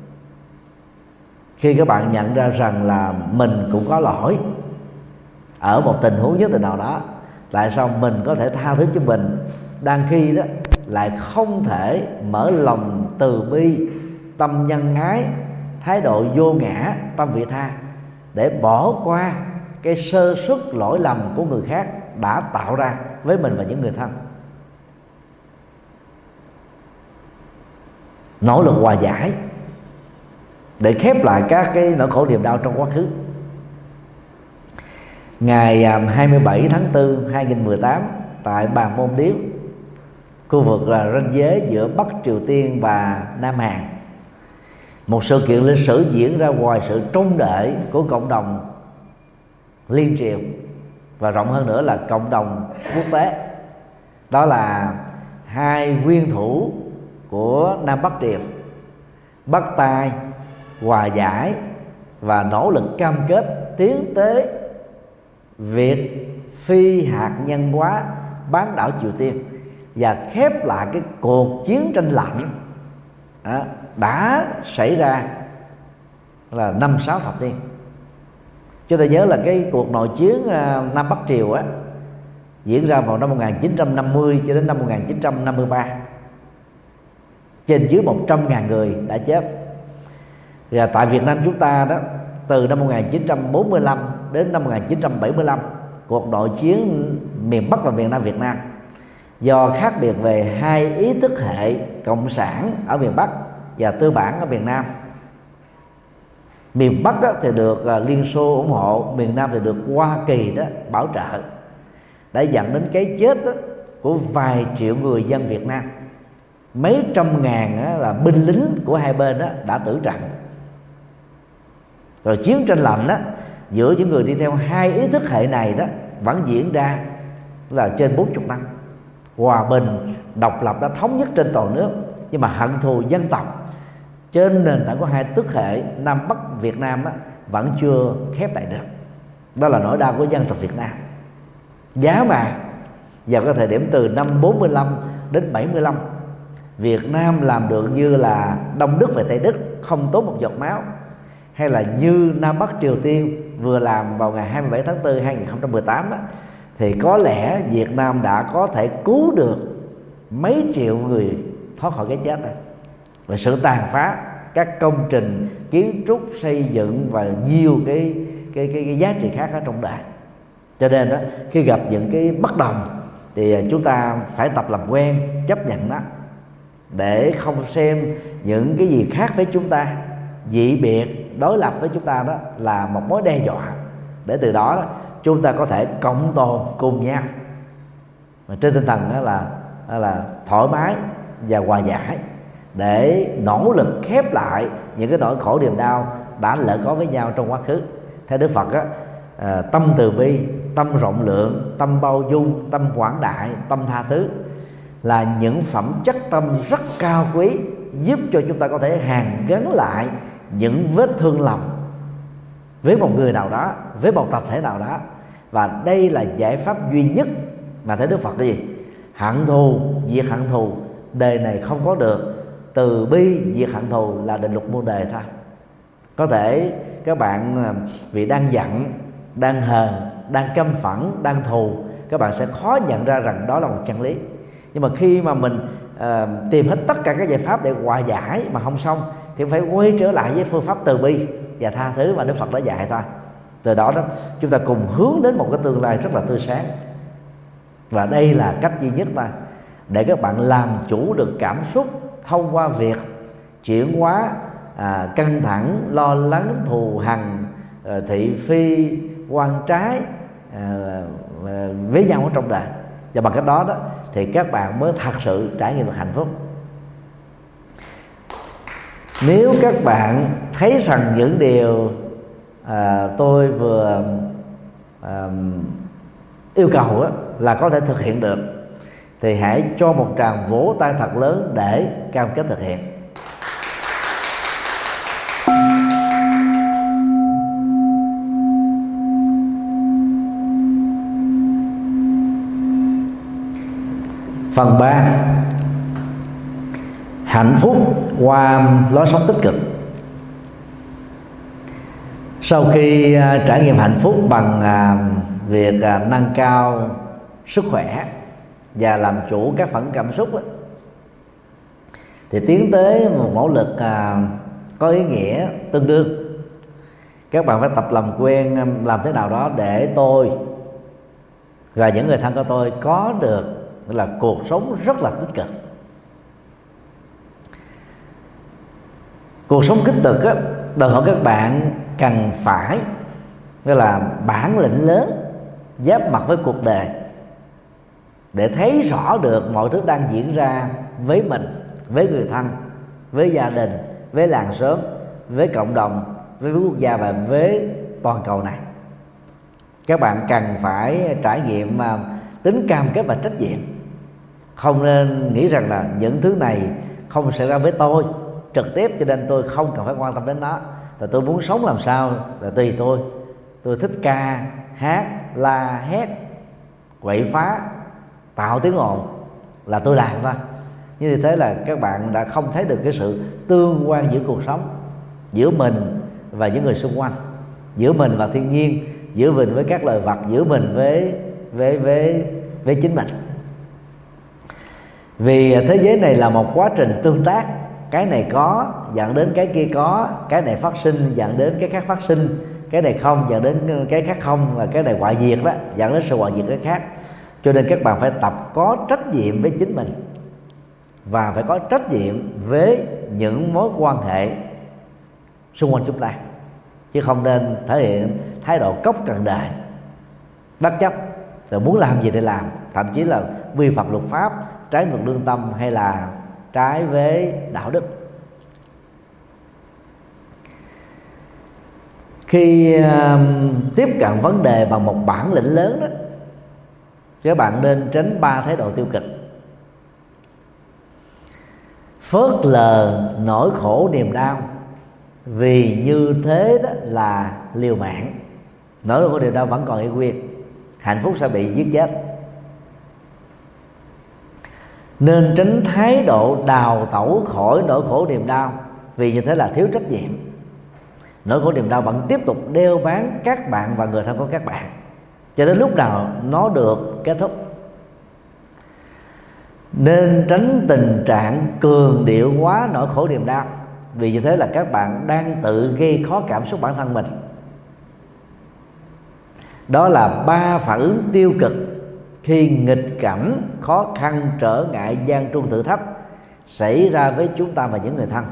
Khi các bạn nhận ra rằng là mình cũng có lỗi ở một tình huống nhất định nào đó, tại sao mình có thể tha thứ cho mình, đang khi đó lại không thể mở lòng từ bi, tâm nhân ái, thái độ vô ngã, tâm vị tha, để bỏ qua cái sơ suất lỗi lầm của người khác đã tạo ra với mình và những người thân. Nỗ lực hòa giải để khép lại các cái nỗi khổ niềm đau trong quá khứ. Ngày 27 tháng 4 2018 tại Bàn Môn Điếu, khu vực là ranh giới giữa Bắc Triều Tiên và Nam Hàn, một sự kiện lịch sử diễn ra ngoài sự trông đợi của cộng đồng liên triều và rộng hơn nữa là cộng đồng quốc tế. Đó là hai nguyên thủ của Nam Bắc Triều bắt tay hòa giải và nỗ lực cam kết tiến tới việc phi hạt nhân hóa bán đảo Triều Tiên và khép lại cái cuộc chiến tranh lạnh đã xảy ra là 5-6 thập niên. Chúng ta nhớ là cái cuộc nội chiến Nam Bắc Triều diễn ra vào năm 1950 cho đến năm 1953. Trên dưới 100.000 người đã chết. Và tại Việt Nam chúng ta đó, từ năm 1945 đến năm 1975, cuộc nội chiến miền Bắc và miền Nam Việt Nam, do khác biệt về hai ý thức hệ cộng sản ở miền Bắc và tư bản ở miền Nam. Miền Bắc thì được Liên Xô ủng hộ, miền Nam thì được Hoa Kỳ đó bảo trợ, đã dẫn đến cái chết của vài triệu người dân Việt Nam. Mấy trăm ngàn là binh lính của hai bên đã tử trận. Rồi chiến tranh lạnh giữa những người đi theo hai ý thức hệ này vẫn diễn ra là trên 40 năm. Hòa bình, độc lập đã thống nhất trên toàn nước, nhưng mà hận thù dân tộc trên nền tảng của hai tức hệ Nam Bắc Việt Nam vẫn chưa khép lại được. Đó là nỗi đau của dân tộc Việt Nam. Giá mà vào cái thời điểm từ năm 45 đến 75, Việt Nam làm được như là Đông Đức về Tây Đức, không tốn một giọt máu, hay là như Nam Bắc Triều Tiên vừa làm vào ngày 27 tháng 4 2018 thì có lẽ Việt Nam đã có thể cứu được mấy triệu người thoát khỏi cái chết. Và sự tàn phá các công trình kiến trúc xây dựng và nhiều cái giá trị khác ở trong đời. Cho nên khi gặp những cái bất đồng thì chúng ta phải tập làm quen chấp nhận nó, để không xem những cái gì khác với chúng ta, dị biệt đối lập với chúng ta đó là một mối đe dọa, để từ đó chúng ta có thể cộng tồn cùng nhau và trên tinh thần đó là thoải mái và hòa giải, để nỗ lực khép lại những cái nỗi khổ niềm đau đã lỡ có với nhau trong quá khứ. Theo Đức Phật tâm từ bi, tâm rộng lượng, tâm bao dung, tâm quảng đại, tâm tha thứ là những phẩm chất tâm rất cao quý, giúp cho chúng ta có thể hàn gắn lại những vết thương lòng với một người nào đó, với một tập thể nào đó. Và đây là giải pháp duy nhất mà theo Đức Phật cái gì? Hận thù, diệt hận thù, đời này không có được. Từ bi, diệt hận thù là định luật muôn đời thôi. Có thể các bạn vì đang giận, đang hờn, đang căm phẫn, đang thù, các bạn sẽ khó nhận ra rằng đó là một chân lý. Nhưng mà khi mà mình tìm hết tất cả các giải pháp để hòa giải mà không xong, thì phải quay trở lại với phương pháp từ bi và tha thứ mà Đức Phật đã dạy thôi. Từ đó chúng ta cùng hướng đến một cái tương lai rất là tươi sáng. Và đây là cách duy nhất để các bạn làm chủ được cảm xúc thông qua việc chuyển hóa căng thẳng, lo lắng, thù hằn, thị phi, quan trái với nhau ở trong đời. Và bằng cách đó thì các bạn mới thật sự trải nghiệm được hạnh phúc. Nếu các bạn thấy rằng những điều tôi vừa yêu cầu là có thể thực hiện được, thì hãy cho một tràng vỗ tay thật lớn để cam kết thực hiện. Phần 3, hạnh phúc qua lối sống tích cực. Sau khi trải nghiệm hạnh phúc bằng việc nâng cao sức khỏe và làm chủ các phản cảm xúc thì tiến tới một nỗ lực có ý nghĩa tương đương. Các bạn phải tập làm quen làm thế nào đó để tôi và những người thân của tôi có được là cuộc sống rất là tích cực. Cuộc sống tích cực đòi hỏi các bạn cần phải là bản lĩnh lớn, giáp mặt với cuộc đời, để thấy rõ được mọi thứ đang diễn ra với mình, với người thân, với gia đình, với làng xóm, với cộng đồng, với quốc gia và với toàn cầu này. Các bạn cần phải trải nghiệm tính cam kết và trách nhiệm. Không nên nghĩ rằng là những thứ này không xảy ra với tôi trực tiếp, cho nên tôi không cần phải quan tâm đến nó. Rồi tôi muốn sống làm sao là tùy tôi. Tôi thích ca, hát, la, hét, quậy phá, tạo tiếng ồn là tôi làm thôi. Như thế là các bạn đã không thấy được cái sự tương quan giữa cuộc sống, giữa mình và những người xung quanh, giữa mình và thiên nhiên, giữa mình với các loài vật, giữa mình với chính mình. Vì thế giới này là một quá trình tương tác, cái này có dẫn đến cái kia có, cái này phát sinh dẫn đến cái khác phát sinh, cái này không dẫn đến cái khác không, và cái này hoại diệt đó dẫn đến sự hoại diệt cái khác. Cho nên các bạn phải tập có trách nhiệm với chính mình, và phải có trách nhiệm với những mối quan hệ xung quanh chúng ta, chứ không nên thể hiện thái độ cốc cằn đời, bất chấp, rồi muốn làm gì thì làm, thậm chí là vi phạm luật pháp, trái ngược lương tâm hay là trái với đạo đức. Khi tiếp cận vấn đề bằng một bản lĩnh lớn đó, các bạn nên tránh 3 thái độ tiêu cực: phớt lờ nỗi khổ niềm đau, vì như thế đó là liều mạng, nỗi khổ niềm đau vẫn còn y nguyên, hạnh phúc sẽ bị giết chết. Nên tránh thái độ đào tẩu khỏi nỗi khổ niềm đau, vì như thế là thiếu trách nhiệm, nỗi khổ niềm đau vẫn tiếp tục đeo bám các bạn và người thân của các bạn cho đến lúc nào nó được kết thúc. Nên tránh tình trạng cường điệu quá nỗi khổ niềm đau, vì như thế là các bạn đang tự gây khó cảm xúc bản thân mình. Đó là 3 phản ứng tiêu cực khi nghịch cảnh, khó khăn, trở ngại, gian truân, thử thách xảy ra với chúng ta và những người thân.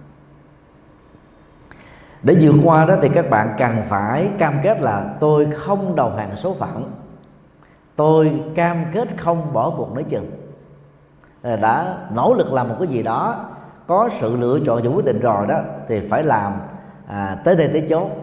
Để vượt qua đó thì các bạn cần phải cam kết là tôi không đầu hàng số phận, tôi cam kết không bỏ cuộc nới chừng. Đã nỗ lực làm một cái gì đó, có sự lựa chọn và quyết định rồi đó, thì phải làm tới đây tới chốn,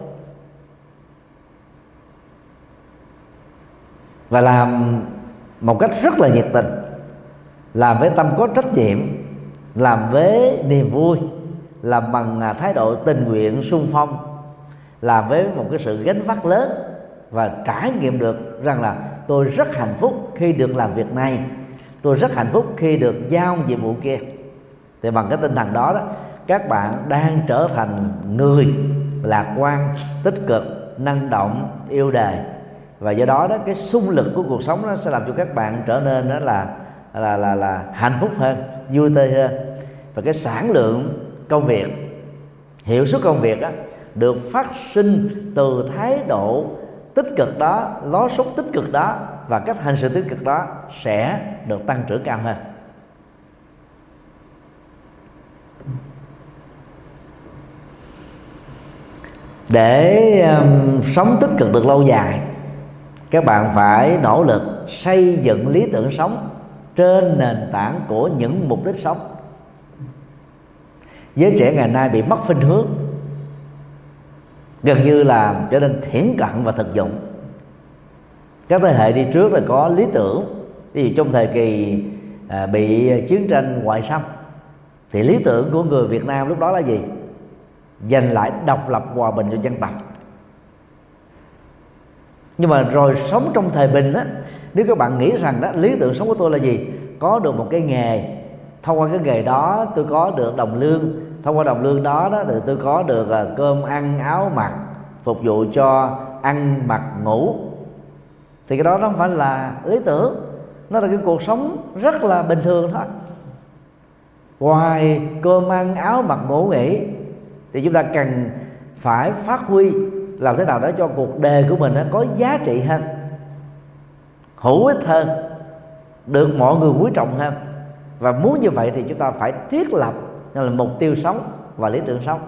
và làm một cách rất là nhiệt tình, làm với tâm có trách nhiệm, làm với niềm vui, làm bằng thái độ tình nguyện xung phong, làm với một cái sự gánh vác lớn, và trải nghiệm được rằng là tôi rất hạnh phúc khi được làm việc này, tôi rất hạnh phúc khi được giao nhiệm vụ kia. Thì bằng cái tinh thần đó đó, các bạn đang trở thành người lạc quan, tích cực, năng động, yêu đời, và do đó đó cái xung lực của cuộc sống nó sẽ làm cho các bạn trở nên đó là hạnh phúc hơn, vui tươi hơn, và cái sản lượng công việc, hiệu suất công việc đó, được phát sinh từ thái độ tích cực đó, lối sống tích cực đó và cách hành xử tích cực đó sẽ được tăng trưởng cao hơn. Để sống tích cực được lâu dài, các bạn phải nỗ lực xây dựng lý tưởng sống trên nền tảng của những mục đích sống. Giới trẻ ngày nay bị mất phương hướng, gần như là trở nên thiển cận và thực dụng. Các thế hệ đi trước là có lý tưởng, ví dụ trong thời kỳ bị chiến tranh ngoại xâm, thì lý tưởng của người Việt Nam lúc đó là gì? Giành lại độc lập, hòa bình cho dân tộc. Nhưng mà rồi sống trong thời bình á, nếu các bạn nghĩ rằng đó lý tưởng sống của tôi là gì? Có được một cái nghề, thông qua cái nghề đó tôi có được đồng lương, thông qua đồng lương đó thì tôi có được cơm ăn áo mặc, phục vụ cho ăn mặc ngủ, thì cái đó nó không phải là lý tưởng, nó là cái cuộc sống rất là bình thường thôi. Ngoài cơm ăn áo mặc ngủ nghỉ thì chúng ta cần phải phát huy làm thế nào đó cho cuộc đời của mình có giá trị hơn, hữu ích hơn, được mọi người quý trọng hơn. Và muốn như vậy thì chúng ta phải thiết lập là mục tiêu sống và lý tưởng sống.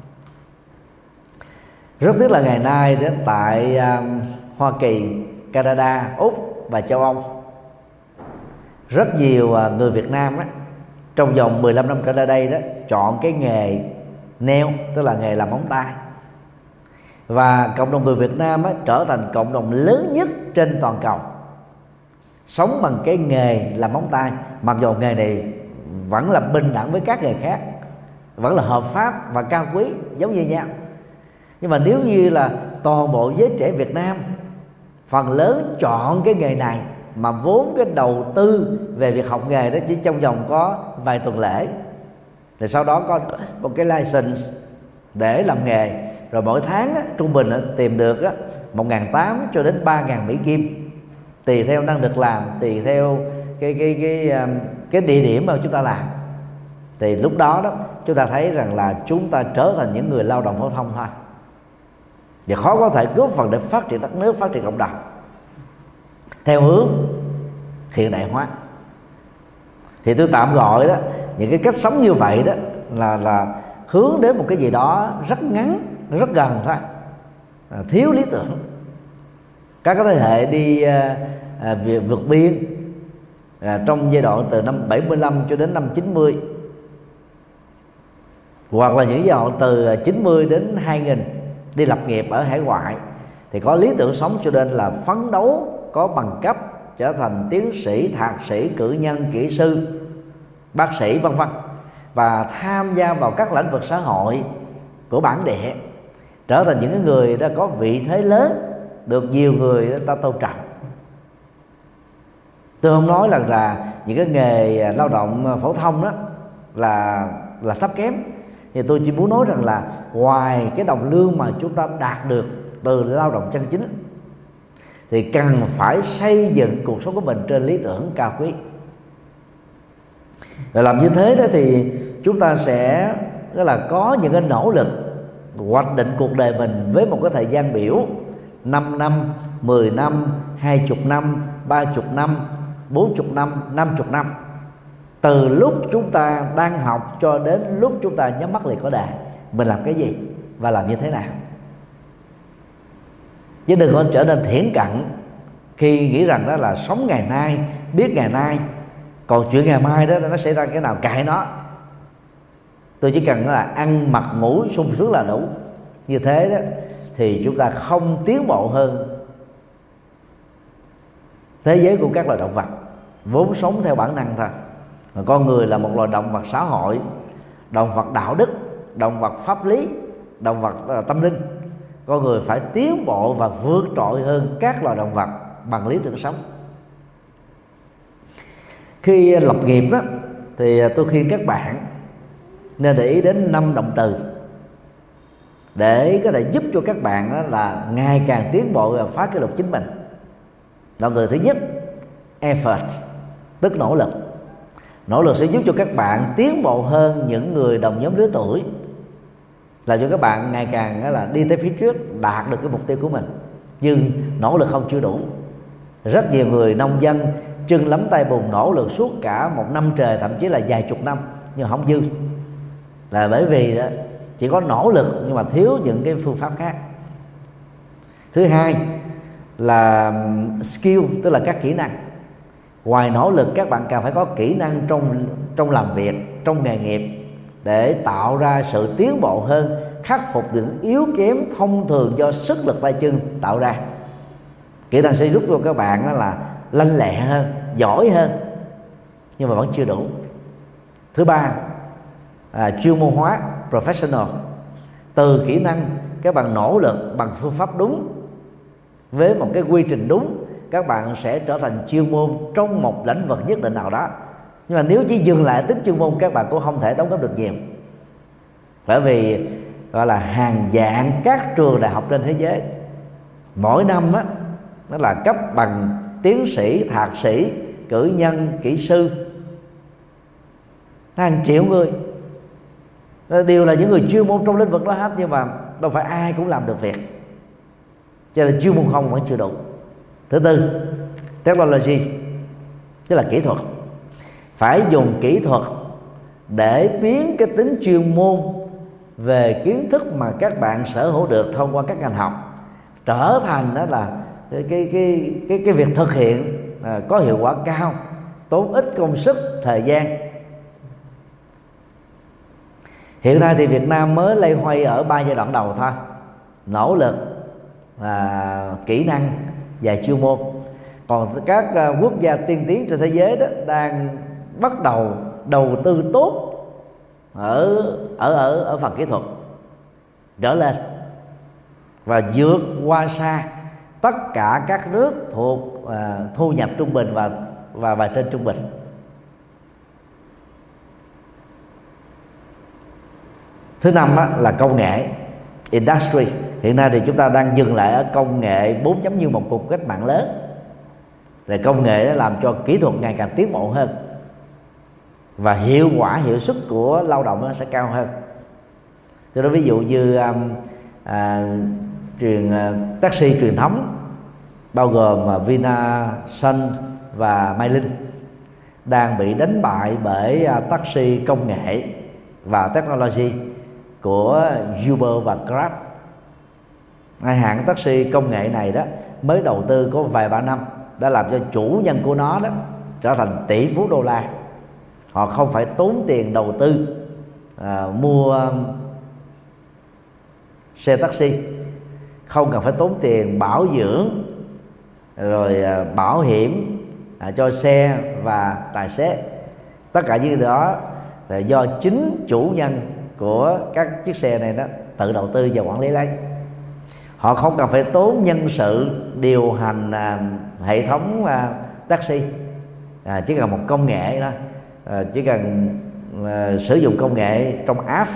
Rất tiếc là ngày nay đến tại Hoa Kỳ, Canada, Úc và châu Âu, rất nhiều người Việt Nam á, trong vòng 15 năm trở lại đây đó, chọn cái nghề nail, tức là nghề làm móng tay. Và cộng đồng người Việt Nam á, trở thành cộng đồng lớn nhất trên toàn cầu, sống bằng cái nghề làm móng tay, mặc dù nghề này vẫn là bình đẳng với các nghề khác, vẫn là hợp pháp và cao quý giống như nhau. Nhưng mà nếu như là toàn bộ giới trẻ Việt Nam phần lớn chọn cái nghề này, mà vốn cái đầu tư về việc học nghề đó chỉ trong vòng có vài tuần lễ, thì sau đó có một cái license để làm nghề, rồi mỗi tháng á, trung bình á, tìm được 1.800 cho đến 3.000 Mỹ Kim, tùy theo năng lực làm, tùy theo cái địa điểm mà chúng ta làm. Thì lúc đó đó chúng ta thấy rằng là chúng ta trở thành những người lao động phổ thông thôi, và khó có thể góp phần để phát triển đất nước, phát triển cộng đồng theo hướng hiện đại hóa. Thì tôi tạm gọi đó, những cái cách sống như vậy đó là hướng đến một cái gì đó rất ngắn, rất gần thôi, thiếu lý tưởng. Các thế hệ đi vượt biên trong giai đoạn từ năm 75 cho đến năm 90, hoặc là những giai đoạn từ 90 đến 2000 đi lập nghiệp ở hải ngoại, thì có lý tưởng sống cho nên là phấn đấu có bằng cấp, trở thành tiến sĩ, thạc sĩ, cử nhân, kỹ sư, bác sĩ vân vân, và tham gia vào các lĩnh vực xã hội của bản địa, trở thành những người đã có vị thế lớn, được nhiều người ta tôn trọng. Tôi không nói là những cái nghề lao động phổ thông đó là thấp kém, thì tôi chỉ muốn nói rằng là ngoài cái đồng lương mà chúng ta đạt được từ lao động chân chính, thì cần phải xây dựng cuộc sống của mình trên lý tưởng cao quý. Và làm như thế đó thì chúng ta sẽ có những cái nỗ lực hoạch định cuộc đời mình với một cái thời gian biểu 5 năm, 10 năm, 20 năm, 30 năm, 40 năm, 50 năm, từ lúc chúng ta đang học cho đến lúc chúng ta nhắm mắt liền có đề, mình làm cái gì và làm như thế nào. Chứ đừng có trở nên thiển cận khi nghĩ rằng đó là sống ngày nay, biết ngày nay, còn chuyện ngày mai đó nó xảy ra cái nào kệ nó, tôi chỉ cần là ăn mặc ngủ sung sướng là đủ. Như thế đó thì chúng ta không tiến bộ hơn thế giới của các loài động vật vốn sống theo bản năng thôi. Mà con người là một loài động vật xã hội, động vật đạo đức, động vật pháp lý, động vật tâm linh. Con người phải tiến bộ và vượt trội hơn các loài động vật bằng lý tưởng sống. Khi lập nghiệp đó, thì tôi khuyên các bạn nên để ý đến 5 động từ để có thể giúp cho các bạn đó là ngày càng tiến bộ và phá kỷ lục chính mình. Động từ thứ nhất, effort, tức nỗ lực. Nỗ lực sẽ giúp cho các bạn tiến bộ hơn những người đồng nhóm lứa tuổi, làm cho các bạn ngày càng đó là đi tới phía trước, đạt được cái mục tiêu của mình. Nhưng nỗ lực không chưa đủ. Rất nhiều người nông dân chân lắm tay bùn nỗ lực suốt cả một năm trời, thậm chí là vài chục năm nhưng không dư, là bởi vì đó chỉ có nỗ lực nhưng mà thiếu những cái phương pháp khác. Thứ hai là skill, tức là các kỹ năng. Ngoài nỗ lực, các bạn cần phải có kỹ năng trong làm việc, trong nghề nghiệp, để tạo ra sự tiến bộ hơn, khắc phục những yếu kém thông thường do sức lực tay chân tạo ra. Kỹ năng sẽ giúp cho các bạn đó là lanh lẹ hơn, giỏi hơn, nhưng mà vẫn chưa đủ. Thứ ba, chuyên môn hóa, professional. Từ kỹ năng, các bạn nỗ lực bằng phương pháp đúng, với một cái quy trình đúng, các bạn sẽ trở thành chuyên môn trong một lĩnh vực nhất định nào đó. Nhưng mà nếu chỉ dừng lại tính chuyên môn, các bạn cũng không thể đóng góp được nhiều. Bởi vì gọi là hàng vạn các trường đại học trên thế giới, mỗi năm đó, nó là cấp bằng tiến sĩ, thạc sĩ, cử nhân, kỹ sư, hàng triệu người, đều là những người chuyên môn trong lĩnh vực đó hết. Nhưng mà đâu phải ai cũng làm được việc, cho nên chuyên môn không vẫn chưa đủ. Thứ tư, technology, tức là kỹ thuật. Phải dùng kỹ thuật để biến cái tính chuyên môn về kiến thức mà các bạn sở hữu được thông qua các ngành học trở thành đó là cái việc thực hiện có hiệu quả cao, tốn ít công sức, thời gian. Hiện nay thì Việt Nam mới loay hoay ở 3 giai đoạn đầu thôi: nỗ lực, kỹ năng và chuyên môn. Còn các quốc gia tiên tiến trên thế giới đó đang bắt đầu đầu tư tốt ở phần kỹ thuật trở lên và vượt qua xa tất cả các nước thuộc thu nhập trung bình và trên trung bình. Thứ năm là công nghệ, industry. Hiện nay thì chúng ta đang dừng lại ở công nghệ 4.0 như một cuộc cách mạng lớn. Thì công nghệ đã làm cho kỹ thuật ngày càng tiến bộ hơn và hiệu quả, hiệu suất của lao động nó sẽ cao hơn. Tôi nói ví dụ như taxi truyền thống bao gồm Vinasun và Mai Linh đang bị đánh bại bởi taxi công nghệ và technology của Uber và Grab. Hai hãng taxi công nghệ này đó mới đầu tư có vài ba năm đã làm cho chủ nhân của nó đó trở thành tỷ phú đô la. Họ không phải tốn tiền đầu tư mua xe taxi, không cần phải tốn tiền bảo dưỡng rồi bảo hiểm cho xe và tài xế. Tất cả những đó là do chính chủ nhân của các chiếc xe này đó tự đầu tư và quản lý lấy. Họ không cần phải tốn nhân sự điều hành hệ thống taxi, chỉ cần một công nghệ đó, chỉ cần sử dụng công nghệ trong app,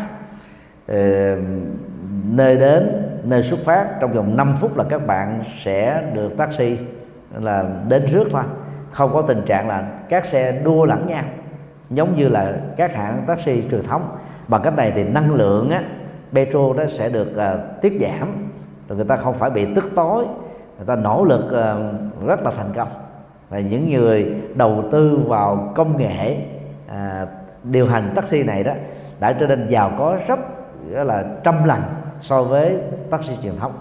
nơi đến nơi xuất phát trong vòng 5 phút là các bạn sẽ được taxi là đến rước thôi. Không có tình trạng là các xe đua lẫn nhau giống như là các hãng taxi truyền thống. Bằng cách này thì năng lượng petrol đó sẽ được tiết giảm, rồi người ta không phải bị tức tối, người ta nỗ lực rất là thành công. Và những người đầu tư vào công nghệ điều hành taxi này đó đã trở nên giàu có rất là trăm lần so với taxi truyền thống.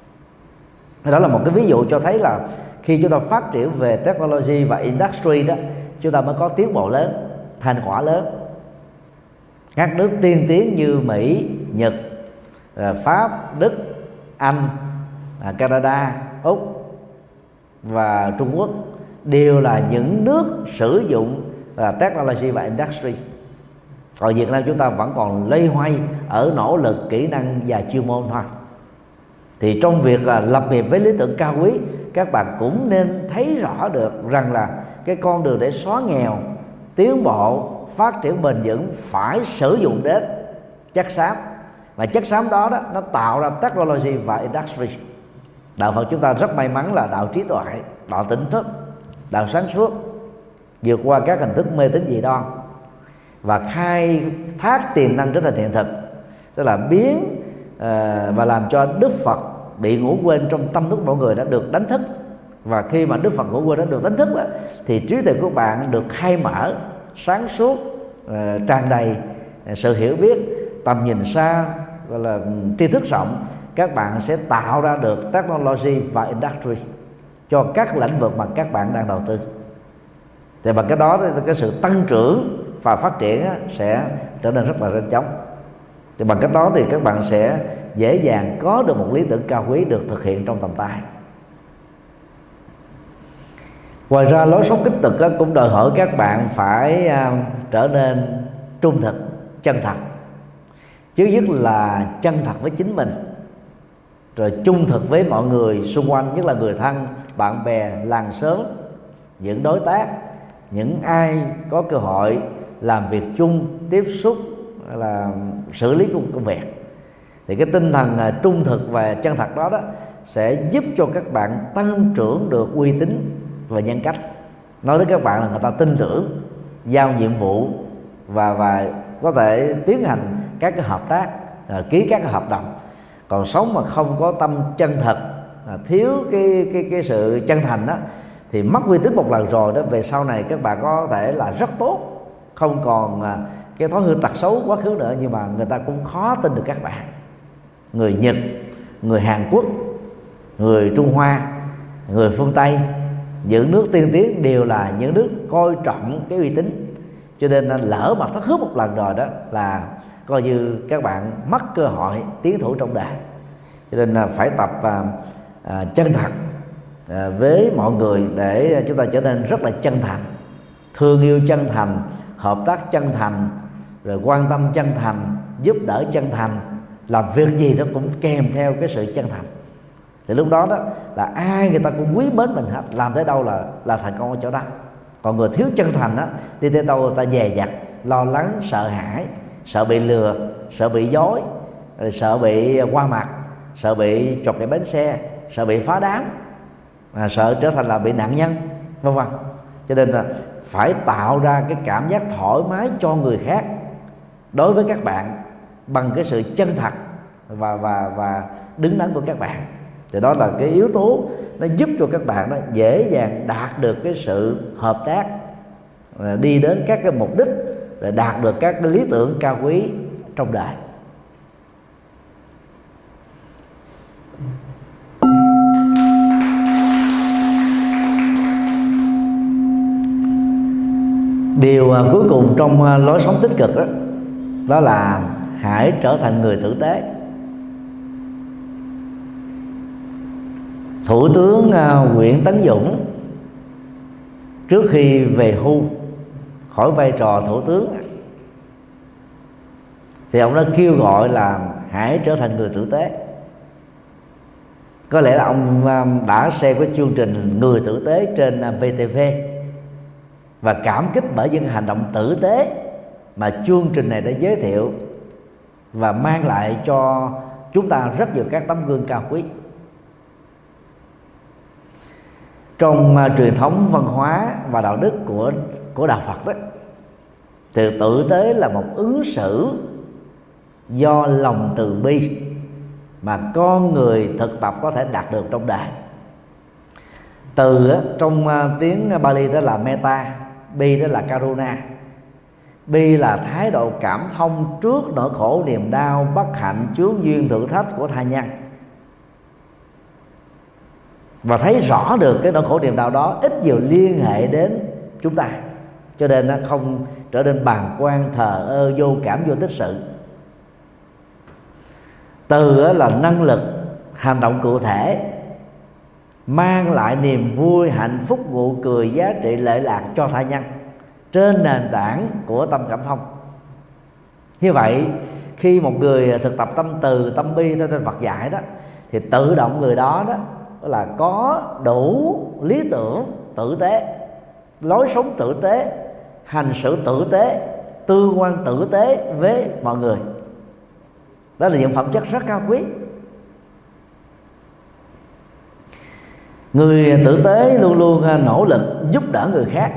Đó là một cái ví dụ cho thấy là khi chúng ta phát triển về technology và industry đó, chúng ta mới có tiến bộ lớn, thành quả lớn. Các nước tiên tiến như Mỹ, Nhật, Pháp, Đức, Anh, Canada, Úc và Trung Quốc đều là những nước sử dụng technology và industry. Còn Việt Nam chúng ta vẫn còn loay hoay ở nỗ lực kỹ năng và chuyên môn thôi. Thì trong việc lập nghiệp với lý tưởng cao quý, các bạn cũng nên thấy rõ được rằng là cái con đường để xóa nghèo, tiến bộ, phát triển bền vững phải sử dụng đến chất xám. Và chất xám đó nó tạo ra technology và industry. Đạo Phật chúng ta rất may mắn là đạo trí tuệ, đạo tỉnh thức, đạo sáng suốt, vượt qua các hình thức mê tín dị đoan và khai thác tiềm năng trở thành hiện thực, tức là biến và làm cho Đức Phật bị ngủ quên trong tâm thức mọi người đã được đánh thức. Và khi mà Đức Phật ngủ quên đã được đánh thức đó, thì trí tuệ của bạn được khai mở, sáng suốt, tràn đầy sự hiểu biết, tầm nhìn xa, gọi là tri thức rộng. Các bạn sẽ tạo ra được technology và industry cho các lĩnh vực mà các bạn đang đầu tư. Thì bằng cái đó thì cái sự tăng trưởng và phát triển sẽ trở nên rất là nhanh chóng. Thì bằng cách đó thì các bạn sẽ dễ dàng có được một lý tưởng cao quý được thực hiện trong tầm tay. Ngoài ra, lối sống tích cực cũng đòi hỏi các bạn phải trở nên trung thực, chân thật. Chứ nhất là chân thật với chính mình, rồi trung thực với mọi người xung quanh, nhất là người thân, bạn bè, làng xóm, những đối tác, những ai có cơ hội làm việc chung, tiếp xúc, là xử lý công việc. Thì cái tinh thần trung thực và chân thật đó sẽ giúp cho các bạn tăng trưởng được uy tín và nhân cách. Nói đến các bạn là người ta tin tưởng, giao nhiệm vụ và có thể tiến hành các cái hợp tác, ký các cái hợp đồng. Còn sống mà không có tâm chân thật, thiếu cái sự chân thành đó, thì mất uy tín một lần rồi đó, về sau này các bạn có thể là rất tốt, không còn cái thói hư tật xấu quá khứ nữa, nhưng mà người ta cũng khó tin được các bạn. Người Nhật, người Hàn Quốc, người Trung Hoa, người phương Tây, những nước tiên tiến đều là những nước coi trọng cái uy tín. Cho nên lỡ mà thất hứa một lần rồi đó là coi như các bạn mất cơ hội tiến thủ trong đời. Cho nên là phải tập chân thật với mọi người để chúng ta trở nên rất là chân thành, thương yêu chân thành, hợp tác chân thành, rồi quan tâm chân thành, giúp đỡ chân thành, làm việc gì nó cũng kèm theo cái sự chân thành. Thì lúc đó là ai người ta cũng quý mến mình hết, làm tới đâu là thành công ở chỗ đó. Còn người thiếu chân thành đi tới đâu người ta dè dặt, lo lắng, sợ hãi, sợ bị lừa, sợ bị dối, sợ bị qua mặt, sợ bị chọc cái bánh xe, sợ bị phá đám, sợ trở thành là bị nạn nhân, vân vân. Cho nên là phải tạo ra cái cảm giác thoải mái cho người khác đối với các bạn bằng cái sự chân thật và đứng đắn của các bạn. Thì đó là cái yếu tố nó giúp cho các bạn dễ dàng đạt được cái sự hợp tác đi đến các cái mục đích để đạt được các cái lý tưởng cao quý trong đời. Điều cuối cùng trong lối sống tích cực đó là hãy trở thành người tử tế. Thủ tướng Nguyễn Tấn Dũng trước khi về hưu khỏi vai trò thủ tướng thì ông đã kêu gọi là hãy trở thành người tử tế. Có lẽ là ông đã xem cái chương trình Người Tử Tế trên VTV và cảm kích bởi những hành động tử tế mà chương trình này đã giới thiệu và mang lại cho chúng ta rất nhiều các tấm gương cao quý. Trong truyền thống văn hóa và đạo đức của đạo Phật đó, thì tử tế là một ứng xử do lòng từ bi mà con người thực tập có thể đạt được trong đời. Từ trong tiếng Bali đó là metta, bi đó là karuna. Bi là thái độ cảm thông trước nỗi khổ niềm đau, bất hạnh, chướng duyên, thử thách của tha nhân, và thấy rõ được cái nỗi khổ niềm đau đó ít nhiều liên hệ đến chúng ta, cho nên nó không trở nên bàng quan, thờ ơ, vô cảm, vô tích sự. Từ là năng lực hành động cụ thể, mang lại niềm vui, hạnh phúc, nụ cười, giá trị, lợi lạc cho tha nhân trên nền tảng của tâm cảm thông. Như vậy khi một người thực tập tâm từ, tâm bi theo tên Phật dạy đó, thì tự động người đó là có đủ lý tưởng tử tế, lối sống tử tế, hành xử tử tế, tương quan tử tế với mọi người. Đó là những phẩm chất rất cao quý. Người tử tế luôn luôn nỗ lực giúp đỡ người khác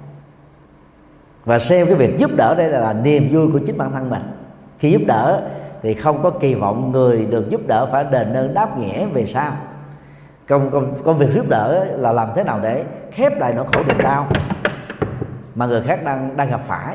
và xem cái việc giúp đỡ đây là niềm vui của chính bản thân mình. Khi giúp đỡ thì không có kỳ vọng người được giúp đỡ phải đền ơn đáp nghĩa về sau. Công việc giúp đỡ là làm thế nào để khép lại nỗi khổ niềm đau mà người khác đang gặp phải,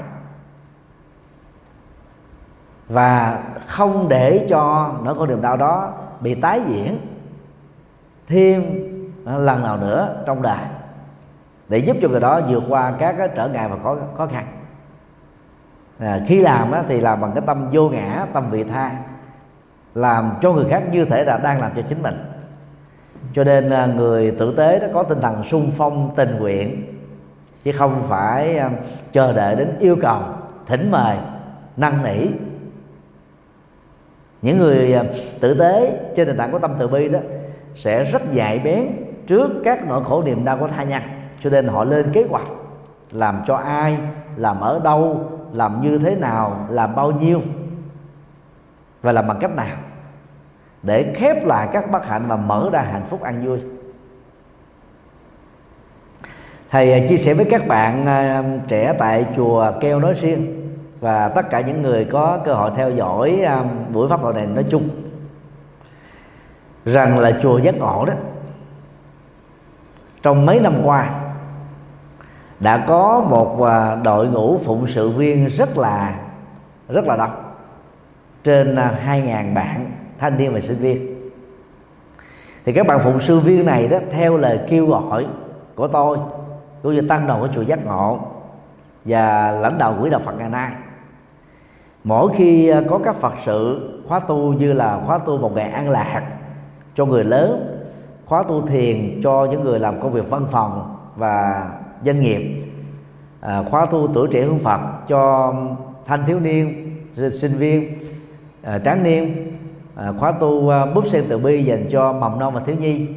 và không để cho nỗi khổ niềm đau đó bị tái diễn thêm lần nào nữa trong đời, để giúp cho người đó vượt qua các cái trở ngại và khó khăn. Khi làm thì làm bằng cái tâm vô ngã, tâm vị tha, làm cho người khác như thể là đang làm cho chính mình. Cho nên người tử tế đó có tinh thần xung phong tình nguyện, chứ không phải chờ đợi đến yêu cầu, thỉnh mời, năn nỉ. Những người tử tế trên nền tảng của tâm từ bi đó sẽ rất nhạy bén trước các nỗi khổ niềm đau của tha nhân, cho nên họ lên kế hoạch làm cho ai, làm ở đâu, làm như thế nào, làm bao nhiêu và làm bằng cách nào để khép lại các bất hạnh và mở ra hạnh phúc an vui. Thầy chia sẻ với các bạn trẻ tại chùa Keo nói riêng và tất cả những người có cơ hội theo dõi buổi pháp thoại này nói chung, rằng là chùa Giác Ngộ đó trong mấy năm qua đã có một đội ngũ phụng sự viên rất là đông, trên 2.000 bạn thanh niên và sinh viên. Thì các bạn phụng sự viên này đó, theo lời kêu gọi của tôi cũng như tăng đoàn của chùa Giác Ngộ và lãnh đạo quỹ đạo Phật ngày nay, mỗi khi có các Phật sự khóa tu như là khóa tu một ngày an lạc cho người lớn, khóa tu thiền cho những người làm công việc văn phòng và doanh nghiệp, khóa tu tuổi trẻ hướng Phật cho thanh thiếu niên, sinh viên, tráng niên, khóa tu búp sen từ bi dành cho mầm non và thiếu nhi,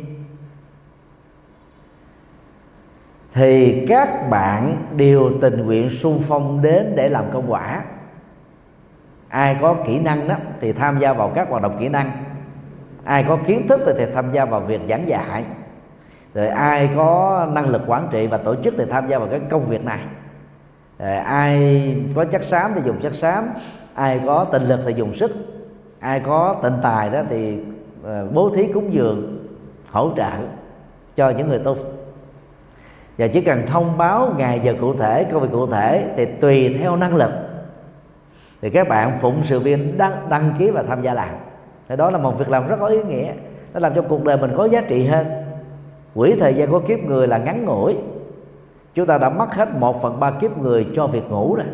thì các bạn đều tình nguyện xung phong đến để làm công quả. Ai có kỹ năng đó thì tham gia vào các hoạt động kỹ năng, ai có kiến thức thì tham gia vào việc giảng dạy, rồi ai có năng lực quản trị và tổ chức thì tham gia vào cái công việc này, rồi ai có chất xám thì dùng chất xám, ai có tịnh lực thì dùng sức, ai có tịnh tài đó thì bố thí cúng dường hỗ trợ cho những người tu. và chỉ cần thông báo ngày giờ cụ thể, công việc cụ thể, thì tùy theo năng lực thì các bạn phụng sự viên đăng ký và tham gia làm. Thì đó là một việc làm rất có ý nghĩa, nó làm cho cuộc đời mình có giá trị hơn. Quỹ thời gian của kiếp người là ngắn ngủi, chúng ta đã mất hết 1/3 kiếp người cho việc ngủ rồi,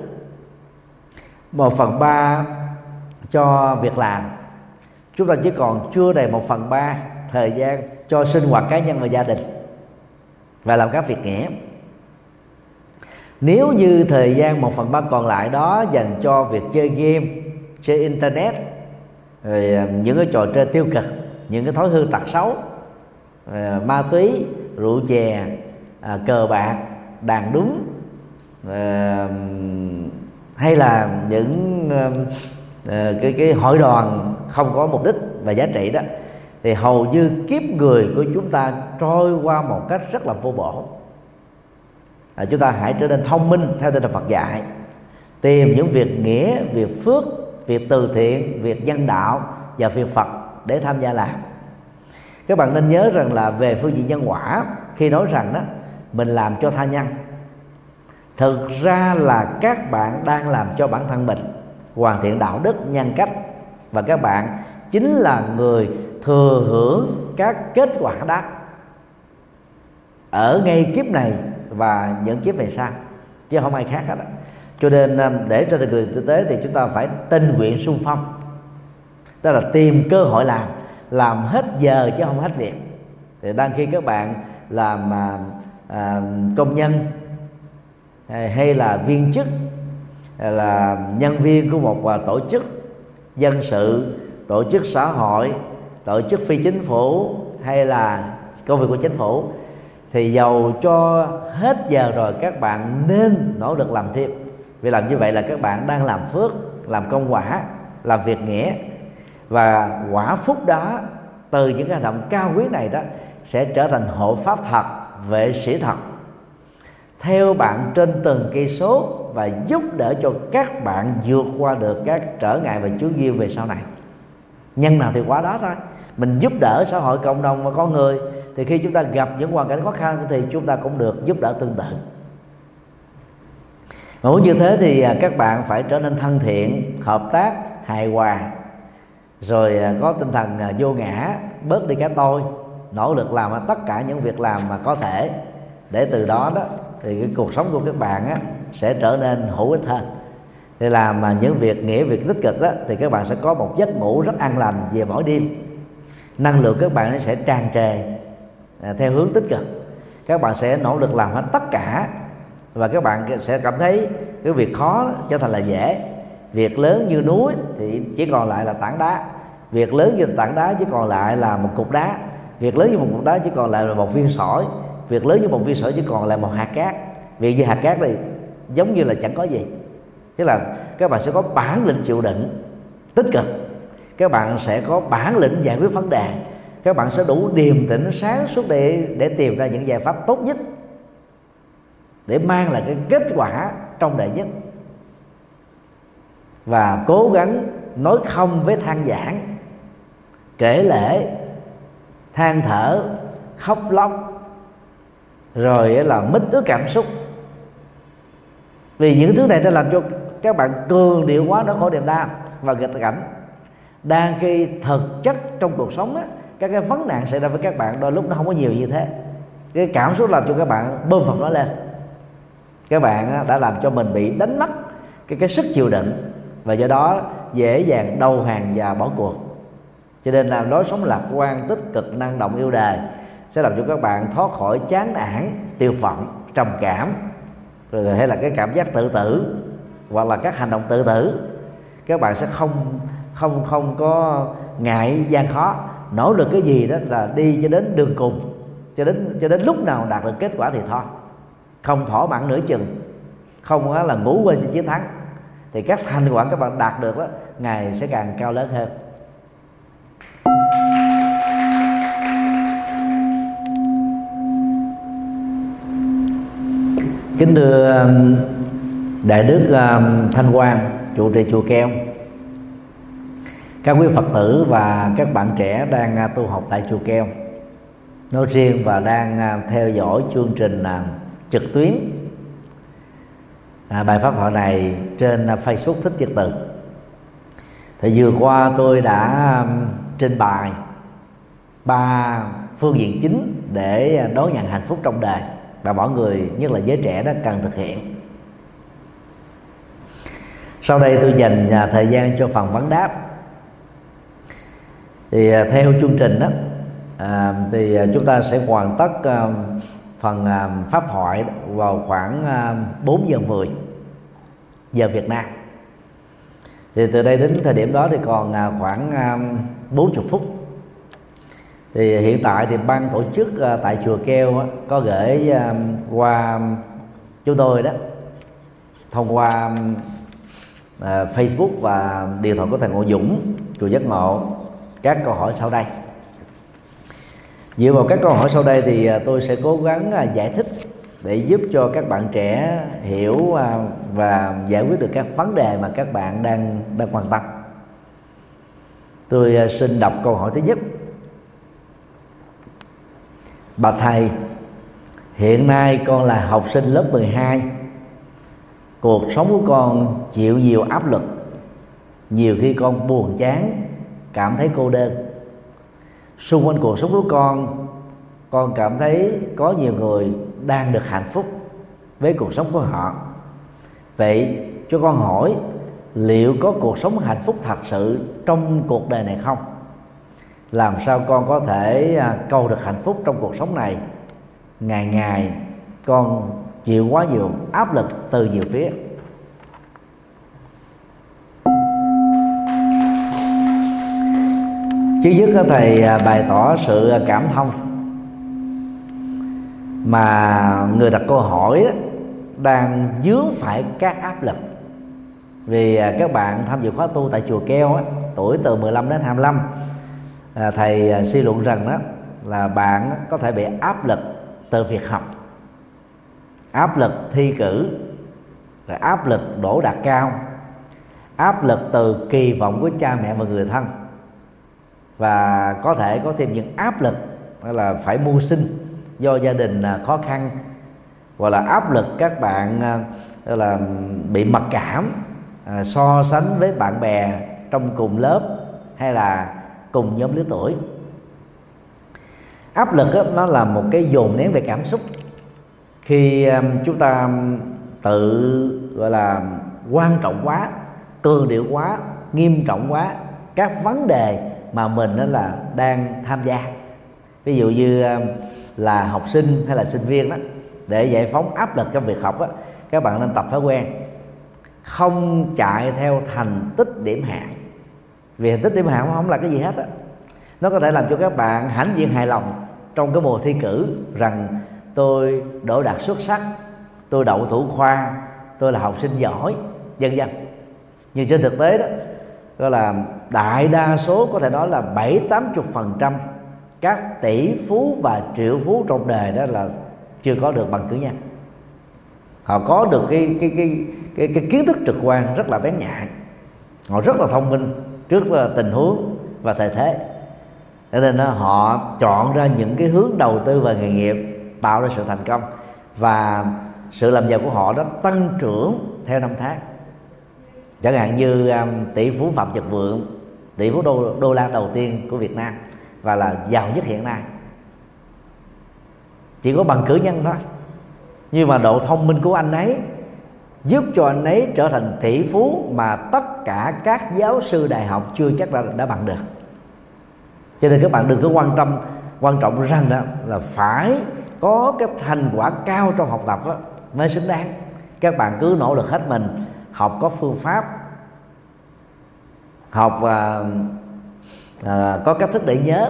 1/3 cho việc làm. Chúng ta chỉ còn chưa đầy 1/3 thời gian cho sinh hoạt cá nhân và gia đình và làm các việc nghĩa. Nếu như thời gian 1/3 còn lại đó dành cho việc chơi game, chơi internet, rồi những cái trò chơi tiêu cực, những cái thói hư tật xấu, ma túy, rượu chè, cờ bạc, đàn đúng, hay là những cái hội đoàn không có mục đích và giá trị đó, thì hầu như kiếp người của chúng ta trôi qua một cách rất là vô bổ. Chúng ta hãy trở nên thông minh theo tinh thần Phật dạy, tìm những việc nghĩa, việc phước, việc từ thiện, việc nhân đạo và việc Phật để tham gia làm. Các bạn nên nhớ rằng là về phương diện nhân quả, khi nói rằng đó mình làm cho tha nhân, thực ra là các bạn đang làm cho bản thân mình hoàn thiện đạo đức, nhân cách, và các bạn chính là người thừa hưởng các kết quả đó ở ngay kiếp này và những kiếp về sau, chứ không ai khác hết. Cho nên để trở thành người tử tế thì chúng ta phải tình nguyện xung phong, tức là tìm cơ hội làm hết giờ chứ không hết việc. Thì đang khi các bạn làm công nhân hay là viên chức, hay là nhân viên của một tổ chức dân sự, tổ chức xã hội, tổ chức phi chính phủ hay là công việc của chính phủ, thì dầu cho hết giờ rồi các bạn nên nỗ lực làm thêm. Vì làm như vậy là các bạn đang làm phước, làm công quả, làm việc nghĩa, và quả phúc đó từ những hành động cao quý này đó sẽ trở thành hộ pháp thật, vệ sĩ thật theo bạn trên từng cây số, và giúp đỡ cho các bạn vượt qua được các trở ngại và chướng duyên về sau này. Nhân nào thì quá đó thôi. Mình giúp đỡ xã hội, cộng đồng và con người, thì khi chúng ta gặp những hoàn cảnh khó khăn thì chúng ta cũng được giúp đỡ tương tự. Muốn như thế thì các bạn phải trở nên thân thiện, hợp tác, hài hòa, rồi có tinh thần vô ngã, bớt đi cái tôi, nỗ lực làm tất cả những việc làm mà có thể, để từ đó thì cái cuộc sống của các bạn sẽ trở nên hữu ích hơn. Thì làm những việc nghĩa, việc tích cực thì các bạn sẽ có một giấc ngủ rất an lành về mỗi đêm. Năng lượng các bạn nó sẽ tràn trề theo hướng tích cực. Các bạn sẽ nỗ lực làm hết tất cả, và các bạn sẽ cảm thấy cái việc khó trở thành là dễ. Việc lớn như núi thì chỉ còn lại là tảng đá, việc lớn như tảng đá chỉ còn lại là một cục đá, việc lớn như một cục đá chỉ còn lại là một viên sỏi, việc lớn như một viên sỏi chỉ còn lại một hạt cát. Việc như hạt cát thì giống như là chẳng có gì. Tức là các bạn sẽ có bản lĩnh chịu đựng tích cực, các bạn sẽ có bản lĩnh giải quyết vấn đề, các bạn sẽ đủ điềm tĩnh sáng suốt để tìm ra những giải pháp tốt nhất để mang lại cái kết quả trong đời nhất, và cố gắng nói không với than vãn, kể lể, than thở, khóc lóc, rồi là mít ướt cảm xúc. Vì những thứ này đã làm cho các bạn cường điệu quá nỗi khổ niềm đau và nghịch cảnh. Đang khi thực chất trong cuộc sống các cái vấn nạn xảy ra với các bạn đôi lúc nó không có nhiều như thế. Cái cảm xúc làm cho các bạn bơm phật nó lên. Các bạn đã làm cho mình bị đánh mất cái sức chịu đựng, và do đó dễ dàng đầu hàng và bỏ cuộc. Cho nên là lối sống lạc quan, tích cực, năng động, yêu đời sẽ làm cho các bạn thoát khỏi chán nản, tiêu vọng, trầm cảm, rồi hay là cái cảm giác tự tử, hoặc là các hành động tự tử. Các bạn sẽ không có ngại gian khó, nỗ lực cái gì đó là đi cho đến đường cùng, cho đến lúc nào đạt được kết quả thì thôi, không thỏa mãn nửa chừng, không là ngủ quên trên chiến thắng. Thì các thành quả các bạn đạt được đó, ngày sẽ càng cao lớn hơn. Kính thưa Đại Đức Thanh Quang, trụ trì chùa Keo, các quý Phật tử và các bạn trẻ đang tu học tại chùa Keo nói riêng, và đang theo dõi chương trình trực tuyến bài pháp thoại này trên Facebook Thích Nhật Từ. Thì vừa qua tôi đã trình bày 3 phương diện chính để đón nhận hạnh phúc trong đời và mọi người, nhất là giới trẻ đó, cần thực hiện. Sau đây tôi dành thời gian cho phần vấn đáp. Thì theo chương trình đó, thì chúng ta sẽ hoàn tất phần pháp thoại vào khoảng 4 giờ 10 giờ Việt Nam. Thì từ đây đến thời điểm đó thì còn khoảng 40 phút. Thì hiện tại thì ban tổ chức tại chùa Keo có gửi qua chúng tôi đó, thông qua Facebook và điện thoại của thầy Ngộ Dũng, chùa Giác Ngộ, các câu hỏi sau đây. Dựa vào các câu hỏi sau đây thì tôi sẽ cố gắng giải thích để giúp cho các bạn trẻ hiểu và giải quyết được các vấn đề mà các bạn đang quan tâm. Tôi xin đọc câu hỏi thứ nhất. Bạch thầy, hiện nay con là học sinh lớp 12. Cuộc sống của con chịu nhiều áp lực. Nhiều khi con buồn chán, cảm thấy cô đơn. Xung quanh cuộc sống của con cảm thấy có nhiều người đang được hạnh phúc với cuộc sống của họ. Vậy cho con hỏi, liệu có cuộc sống hạnh phúc thật sự trong cuộc đời này không? Làm sao con có thể cầu được hạnh phúc trong cuộc sống này? Ngày ngày con chịu quá nhiều áp lực từ nhiều phía. Trước nhất thầy bày tỏ sự cảm thông mà người đặt câu hỏi đang vướng phải các áp lực. Vì các bạn tham dự khóa tu tại chùa Keo tuổi từ 15 đến 25, thầy suy luận rằng đó là bạn có thể bị áp lực từ việc học, áp lực thi cử, rồi áp lực đỗ đạt cao, áp lực từ kỳ vọng của cha mẹ và người thân, và có thể có thêm những áp lực là phải mưu sinh do gia đình khó khăn, hoặc là áp lực các bạn là bị mặc cảm, so sánh với bạn bè trong cùng lớp hay là cùng nhóm lứa tuổi. Áp lực đó, nó là một cái dồn nén về cảm xúc. Khi chúng ta tự gọi là quan trọng quá, cường điệu quá, nghiêm trọng quá các vấn đề mà mình đó là đang tham gia. Ví dụ như là học sinh hay là sinh viên đó, để giải phóng áp lực trong việc học đó, các bạn nên tập thói quen không chạy theo thành tích điểm hạng. Vì thành tích điểm hạng không là cái gì hết á. Nó có thể làm cho các bạn hãnh diện hài lòng trong cái mùa thi cử rằng tôi đỗ đạt xuất sắc, tôi đậu thủ khoa, tôi là học sinh giỏi, vân vân. Nhưng trên thực tế đó, đó là đại đa số, có thể nói là 70-80% các tỷ phú và triệu phú trong đời đó là chưa có được bằng cử nhân. Họ có được cái kiến thức trực quan rất là bén nhạy, họ rất là thông minh trước tình huống và thời thế, cho nên họ chọn ra những cái hướng đầu tư và nghề nghiệp tạo ra sự thành công, và sự làm giàu của họ đó tăng trưởng theo năm tháng. Chẳng hạn như tỷ phú Phạm Nhật Vượng, tỷ phú đô la đầu tiên của Việt Nam và là giàu nhất hiện nay, chỉ có bằng cử nhân thôi, nhưng mà độ thông minh của anh ấy giúp cho anh ấy trở thành tỷ phú mà tất cả các giáo sư đại học chưa chắc đã bằng được. Cho nên các bạn đừng có quan trọng rằng đó là phải có cái thành quả cao trong học tập đó mới xứng đáng. Các bạn cứ nỗ lực hết mình, học có phương pháp, học có cách thức để nhớ,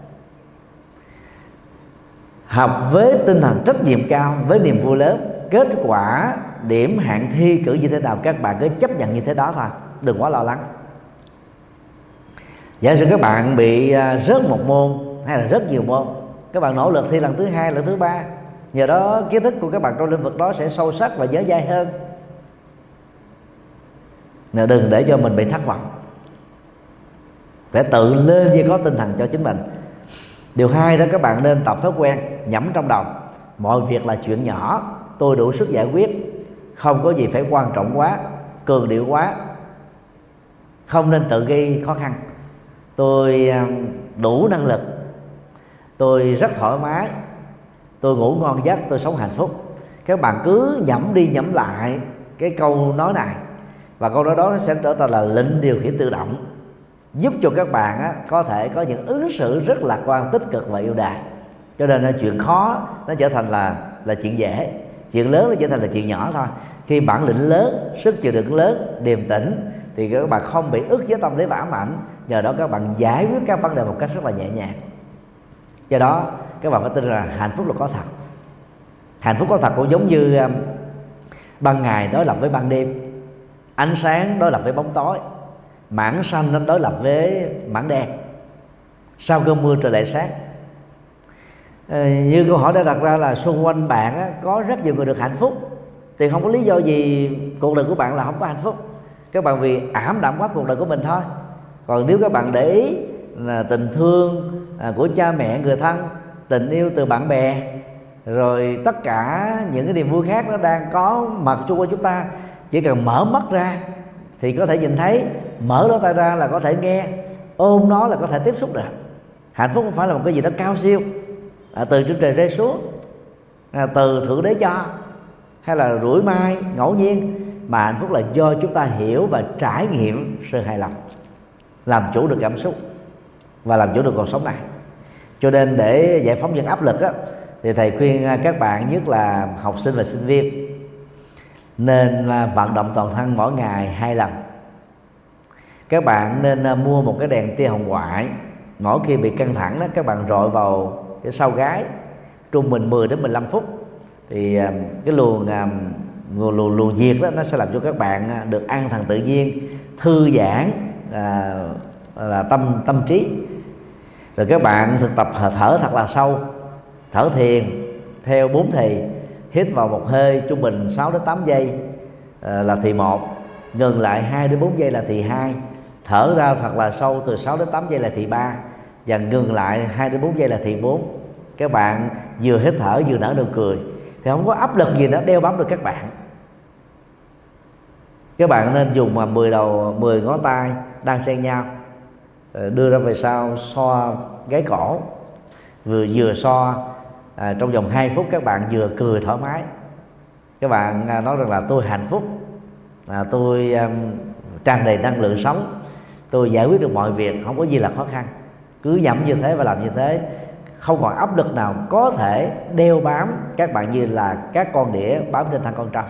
học với tinh thần trách nhiệm cao, với niềm vui lớn. Kết quả điểm hạng thi cử như thế nào các bạn cứ chấp nhận như thế đó thôi, đừng quá lo lắng. Giả sử các bạn bị rớt một môn hay là rất nhiều môn, các bạn nỗ lực thi lần thứ 2, lần thứ 3, nhờ đó kiến thức của các bạn trong lĩnh vực đó sẽ sâu sắc và nhớ dai hơn. Đừng để cho mình bị thất vọng, phải tự lên và có tinh thần cho chính mình. Điều hai đó, các bạn nên tập thói quen nhẩm trong đầu mọi việc là chuyện nhỏ, tôi đủ sức giải quyết, không có gì phải quan trọng quá, cường điệu quá, không nên tự gây khó khăn. Tôi đủ năng lực, tôi rất thoải mái, tôi ngủ ngon giấc, tôi sống hạnh phúc. Các bạn cứ nhẩm đi nhẩm lại cái câu nói này, và câu nói đó nó sẽ trở thành là lệnh điều khiển tự động, giúp cho các bạn có thể có những ứng xử rất lạc quan, tích cực và yêu đời. Cho nên là chuyện khó nó trở thành là chuyện dễ, chuyện lớn nó trở thành là chuyện nhỏ thôi. Khi bản lĩnh lớn, sức chịu đựng lớn, điềm tĩnh, thì các bạn không bị ức chế tâm lý và ám ảnh. Nhờ đó các bạn giải quyết các vấn đề một cách rất là nhẹ nhàng. Do đó các bạn phải tin rằng hạnh phúc là có thật. Hạnh phúc có thật cũng giống như ban ngày đối lập với ban đêm, ánh sáng đối lập với bóng tối, mảng xanh nó đối lập với mảng đen. Sau cơn mưa trời lại sáng. Như câu hỏi đã đặt ra là xung quanh bạn có rất nhiều người được hạnh phúc, thì không có lý do gì cuộc đời của bạn là không có hạnh phúc. Các bạn vì ảm đạm quá cuộc đời của mình thôi. Còn nếu các bạn để ý là tình thương của cha mẹ, người thân, tình yêu từ bạn bè, rồi tất cả những cái niềm vui khác nó đang có mặt xung quanh chúng ta, chỉ cần mở mắt ra thì có thể nhìn thấy, mở lỗ tai ra là có thể nghe, ôm nó là có thể tiếp xúc được. Hạnh phúc không phải là một cái gì đó cao siêu, từ trên trời rơi xuống, từ thượng đế cho, hay là rủi mai ngẫu nhiên, mà hạnh phúc là do chúng ta hiểu và trải nghiệm sự hài lòng, làm chủ được cảm xúc và làm chủ được cuộc sống này. Cho nên để giải phóng những áp lực thì thầy khuyên các bạn, nhất là học sinh và sinh viên, nên vận động toàn thân mỗi ngày 2 lần. Các bạn nên mua một cái đèn tia hồng ngoại, mỗi khi bị căng thẳng đó, các bạn rọi vào cái sau gáy trung bình 10 đến 15 phút, thì cái luồng nhiệt đó nó sẽ làm cho các bạn được an thần tự nhiên, thư giãn là tâm trí. Rồi các bạn thực tập thở thật là sâu, thở thiền theo 4 thì. Hít vào một hơi trung bình 6 đến 8 giây là thì 1, ngừng lại 2 đến 4 giây là thì 2, thở ra thật là sâu từ 6 đến 8 giây là thì 3, và ngừng lại 2 đến 4 giây là thì 4. Các bạn vừa hít thở vừa nở nụ cười thì không có áp lực gì đó đeo bám được các bạn. Các bạn nên dùng 10 ngón tay đang xen nhau, đưa ra về sau, xoa gáy cổ, vừa xoa trong vòng 2 phút các bạn vừa cười thoải mái. Các bạn nói rằng là tôi hạnh phúc, tôi tràn đầy năng lượng sống, tôi giải quyết được mọi việc, không có gì là khó khăn. Cứ nhẩm như thế và làm như thế, không còn áp lực nào có thể đeo bám các bạn như là các con đĩa bám trên thân con trâu.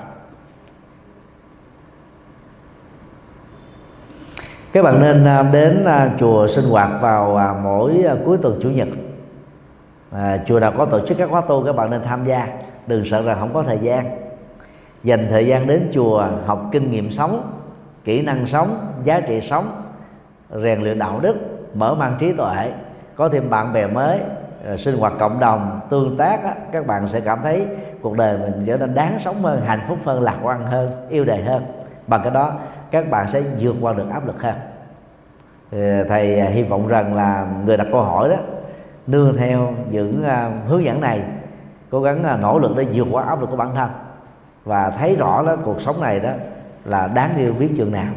Các bạn nên đến chùa sinh hoạt vào mỗi cuối tuần chủ nhật. Chùa nào có tổ chức các khóa tu các bạn nên tham gia, đừng sợ rằng không có thời gian. Dành thời gian đến chùa học kinh nghiệm sống, kỹ năng sống, giá trị sống, rèn luyện đạo đức, mở mang trí tuệ, có thêm bạn bè mới, sinh hoạt cộng đồng, tương tác các bạn sẽ cảm thấy cuộc đời mình trở nên đáng sống hơn, hạnh phúc hơn, lạc quan hơn, yêu đời hơn. Bằng cái đó các bạn sẽ vượt qua được áp lực hơn. Thầy hy vọng rằng là người đặt câu hỏi đó nương theo những hướng dẫn này, cố gắng nỗ lực để vượt qua áp lực của bản thân và thấy rõ đó cuộc sống này đó là đáng yêu biết chừng nào.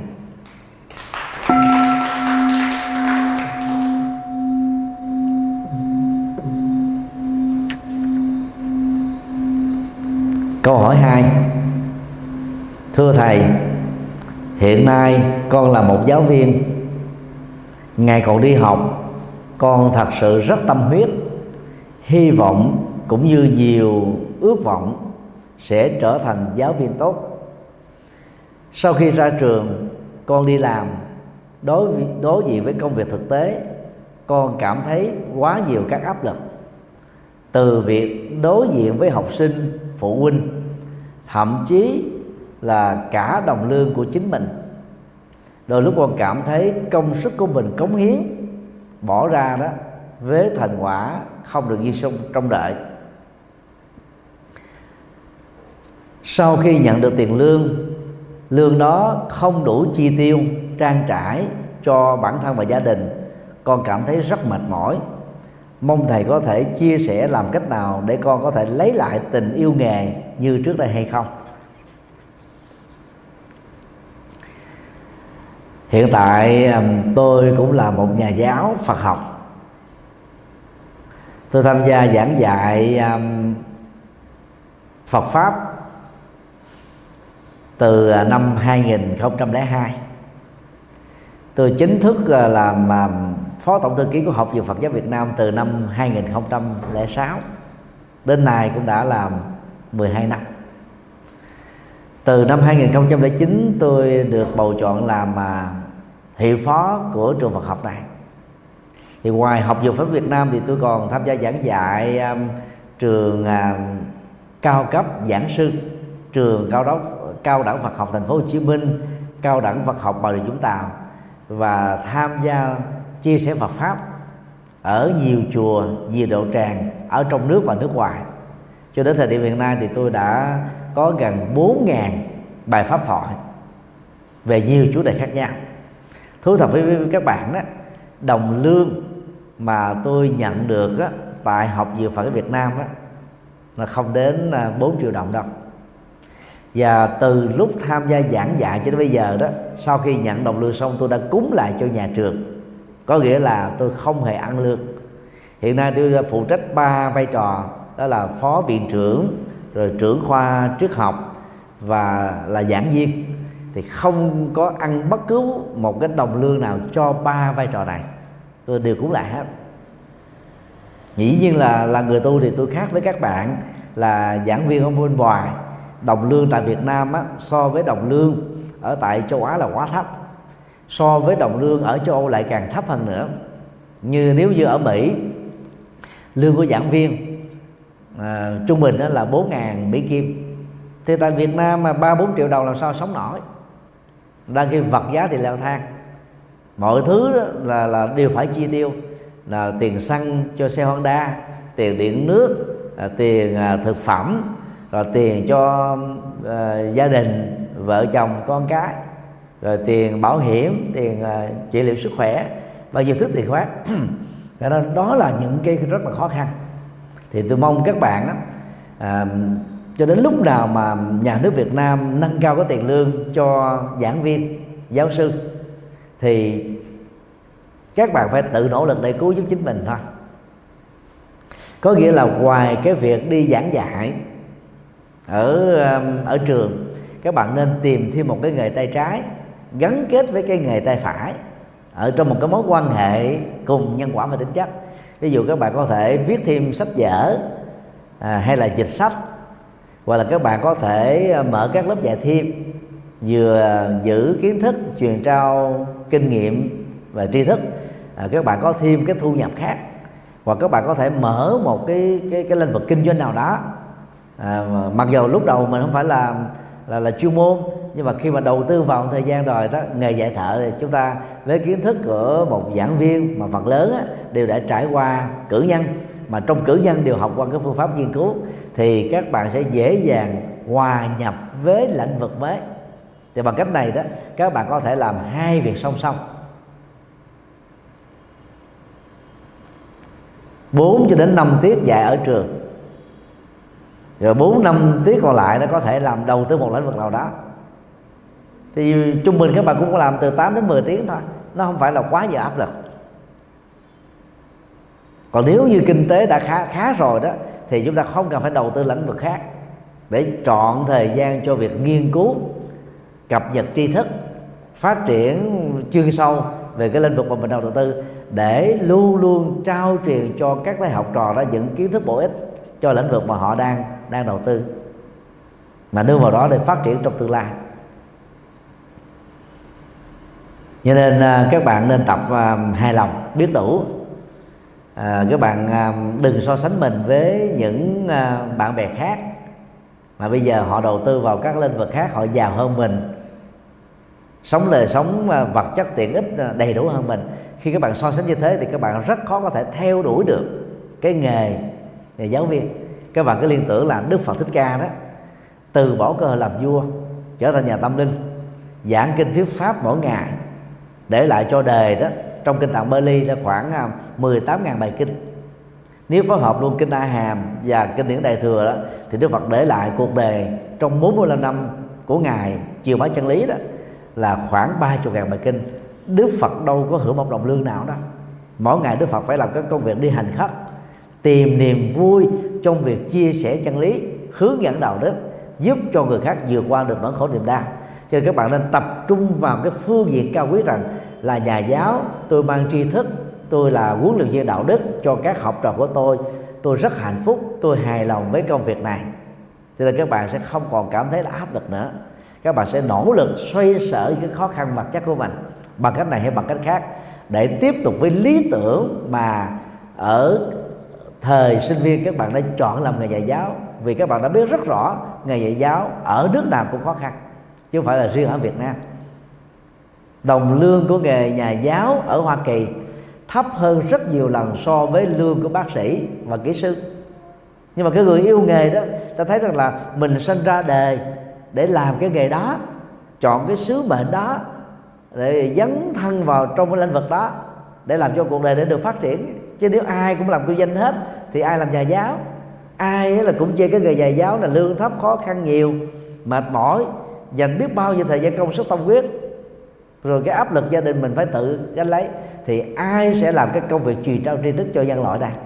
Câu hỏi 2. Thưa thầy, hiện nay con là một giáo viên. Ngày còn đi học, con thật sự rất tâm huyết, hy vọng cũng như nhiều ước vọng sẽ trở thành giáo viên tốt. Sau khi ra trường, con đi làm, đối diện với công việc thực tế, con cảm thấy quá nhiều các áp lực. Từ việc đối diện với học sinh, phụ huynh, thậm chí là cả đồng lương của chính mình. Đôi lúc con cảm thấy công sức của mình cống hiến bỏ ra đó với thành quả không được như trông đợi. Sau khi nhận được tiền lương đó không đủ chi tiêu trang trải cho bản thân và gia đình, con cảm thấy rất mệt mỏi. Mong thầy có thể chia sẻ làm cách nào để con có thể lấy lại tình yêu nghề như trước đây hay không. Hiện tại tôi cũng là một nhà giáo Phật học. Tôi tham gia giảng dạy Phật Pháp từ năm 2002. Tôi chính thức làm Phó Tổng thư ký của Học viện Phật giáo Việt Nam từ năm 2006. Đến nay cũng đã làm 12 năm. Từ năm 2009 tôi được bầu chọn làm hiệu phó của trường Phật học này. Thì ngoài Học viện Phật Việt Nam thì tôi còn tham gia giảng dạy trường cao cấp giảng sư, trường cao đẳng Phật học Thành phố Hồ Chí Minh, cao đẳng Phật học Bà Rịa Vũng Tàu, và tham gia chia sẻ Phật pháp ở nhiều chùa, nhiều đạo tràng ở trong nước và nước ngoài. Cho đến thời điểm hiện nay thì tôi đã có gần 4.000 bài pháp thoại về nhiều chủ đề khác nhau. Thú thật với các bạn đó, đồng lương mà tôi nhận được đó, tại Học viện Phật Việt Nam đó, là không đến 4 triệu đồng đâu. Và từ lúc tham gia giảng dạy cho đến bây giờ đó, sau khi nhận đồng lương xong tôi đã cúng lại cho nhà trường, có nghĩa là tôi không hề ăn lương. Hiện nay tôi phụ trách 3 vai trò, đó là phó viện trưởng, rồi trưởng khoa triết học và là giảng viên. Thì không có ăn bất cứ một cái đồng lương nào cho 3 vai trò này, tôi đều cúng lại hết. Dĩ nhiên là người tu thì tôi khác với các bạn là giảng viên ở bên ngoài. Đồng lương tại Việt Nam á, so với đồng lương ở tại châu Á là quá thấp, so với đồng lương ở châu Âu lại càng thấp hơn nữa. Nếu như ở Mỹ, lương của giảng viên trung bình là 4.000 Mỹ Kim, thì tại Việt Nam mà 3-4 triệu đồng làm sao sống nổi. Đang khi vật giá thì leo thang, mọi thứ đó là đều phải chi tiêu, là tiền xăng cho xe Honda, tiền điện nước, tiền thực phẩm, rồi tiền cho gia đình, vợ chồng, con cái, rồi tiền bảo hiểm, tiền trị liệu sức khỏe và nhiều thứ tiền khác. Cho nên đó là những cái rất là khó khăn. Thì tôi mong các bạn đó, cho đến lúc nào mà nhà nước Việt Nam nâng cao cái tiền lương cho giảng viên, giáo sư, thì các bạn phải tự nỗ lực để cứu giúp chính mình thôi. Có nghĩa là ngoài cái việc đi giảng dạy ở trường, các bạn nên tìm thêm một cái nghề tay trái gắn kết với cái nghề tay phải ở trong một cái mối quan hệ cùng nhân quả và tính chất. Ví dụ các bạn có thể viết thêm sách vở hay là dịch sách, hoặc là các bạn có thể mở các lớp dạy thêm, vừa giữ kiến thức, truyền trao kinh nghiệm và tri thức. Các bạn có thêm cái thu nhập khác, hoặc các bạn có thể mở một cái lĩnh vực kinh doanh nào đó. Mặc dù lúc đầu mình không phải là chuyên môn, nhưng mà khi mà đầu tư vào một thời gian rồi đó, nghề dạy thợ thì chúng ta với kiến thức của một giảng viên mà phần lớn á, đều đã trải qua cử nhân, mà trong cử nhân đều học qua cái phương pháp nghiên cứu, thì các bạn sẽ dễ dàng hòa nhập với lĩnh vực mới. Thì bằng cách này đó, các bạn có thể làm hai việc song song. 4 cho đến 5 tiết dạy ở trường, rồi 4-5 tiết còn lại nó có thể làm đầu tư một lĩnh vực nào đó. Thì trung bình các bạn cũng có làm từ 8 đến 10 tiếng thôi, nó không phải là quá nhiều áp lực. Còn nếu như kinh tế đã khá rồi đó, thì chúng ta không cần phải đầu tư lĩnh vực khác, để chọn thời gian cho việc nghiên cứu, cập nhật tri thức, phát triển chuyên sâu về cái lĩnh vực mà mình đầu tư, để luôn luôn trao truyền cho các thế học trò đó những kiến thức bổ ích cho lĩnh vực mà họ đang đầu tư, mà đưa vào đó để phát triển trong tương lai. Cho nên các bạn nên tập hài lòng, biết đủ. Các bạn đừng so sánh mình với những bạn bè khác mà bây giờ họ đầu tư vào các lĩnh vực khác, họ giàu hơn mình, sống đời sống vật chất tiện ích đầy đủ hơn mình. Khi các bạn so sánh như thế thì các bạn rất khó có thể theo đuổi được cái nghề giáo viên. Các bạn cứ liên tưởng là Đức Phật Thích Ca đó, từ bỏ cơ hội làm vua, trở thành nhà tâm linh, giảng kinh thuyết pháp mỗi ngày, để lại cho đời đó trong kinh tạng Bali là khoảng 18.000 bài kinh. Nếu phối hợp luôn kinh A Hàm và kinh điển Đại Thừa đó, thì Đức Phật để lại cuộc đời trong 45 năm của Ngài chiều bá chân lý đó là khoảng 30.000 bài kinh. Đức Phật đâu có hưởng một đồng lương nào đâu. Mỗi ngày Đức Phật phải làm các công việc đi hành khất, tìm niềm vui trong việc chia sẻ chân lý, hướng dẫn đạo đức, giúp cho người khác vượt qua được nỗi khổ niềm đau. Cho nên các bạn nên tập trung vào cái phương diện cao quý rằng là nhà giáo, tôi mang tri thức, tôi là huấn luyện viên đạo đức cho các học trò của tôi rất hạnh phúc, tôi hài lòng với công việc này. Cho nên các bạn sẽ không còn cảm thấy là áp lực nữa. Các bạn sẽ nỗ lực xoay sở cái khó khăn vật chất của mình bằng cách này hay bằng cách khác, để tiếp tục với lý tưởng mà ở thời sinh viên các bạn đã chọn làm nghề nhà giáo. Vì các bạn đã biết rất rõ nghề nhà giáo ở nước nào cũng khó khăn, chứ không phải là riêng ở Việt Nam. Đồng lương của nghề nhà giáo ở Hoa Kỳ thấp hơn rất nhiều lần so với lương của bác sĩ và kỹ sư. Nhưng mà cái người yêu nghề đó, ta thấy rằng là mình sinh ra đời để làm cái nghề đó, chọn cái sứ mệnh đó, để dấn thân vào trong cái lĩnh vực đó, để làm cho cuộc đời để được phát triển. Chứ nếu ai cũng làm kinh doanh hết thì ai làm nhà giáo? Ai là cũng chê cái nghề nhà giáo là lương thấp, khó khăn nhiều, mệt mỏi, dành biết bao nhiêu thời gian công sức tâm huyết, rồi cái áp lực gia đình mình phải tự gánh lấy, thì ai sẽ làm cái công việc truyền trao tri thức cho nhân loại đây?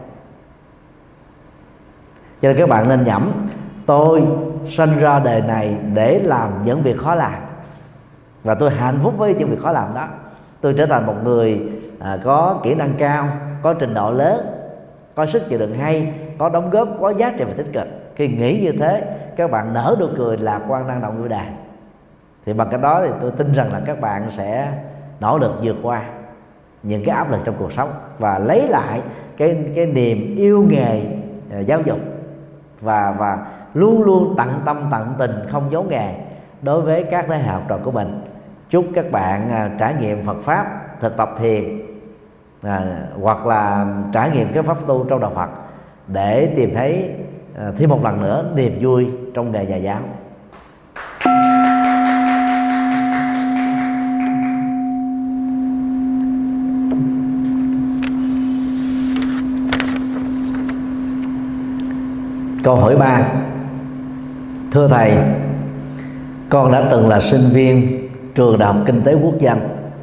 Cho nên các bạn nên nhẩm: tôi sinh ra đời này để làm những việc khó làm, và tôi hạnh phúc với những việc khó làm đó. Tôi trở thành một người có kỹ năng cao, có trình độ lớn, có sức chịu đựng hay, có đóng góp, có giá trị và tích cực. Khi nghĩ như thế, các bạn nở nụ cười lạc quan, năng động, vui đài, thì bằng cách đó thì tôi tin rằng là các bạn sẽ nỗ lực vượt qua những cái áp lực trong cuộc sống và lấy lại cái niềm yêu nghề giáo dục, và luôn luôn tận tâm tận tình, không giấu nghề đối với các thế hệ học trò của mình. Chúc các bạn trải nghiệm Phật pháp, thực tập thiền, hoặc là trải nghiệm cái pháp tu trong đạo Phật, để tìm thấy thêm một lần nữa niềm vui trong nghề nhà giáo. Câu hỏi 3: thưa thầy, con đã từng là sinh viên trường Đại học Kinh tế Quốc dân.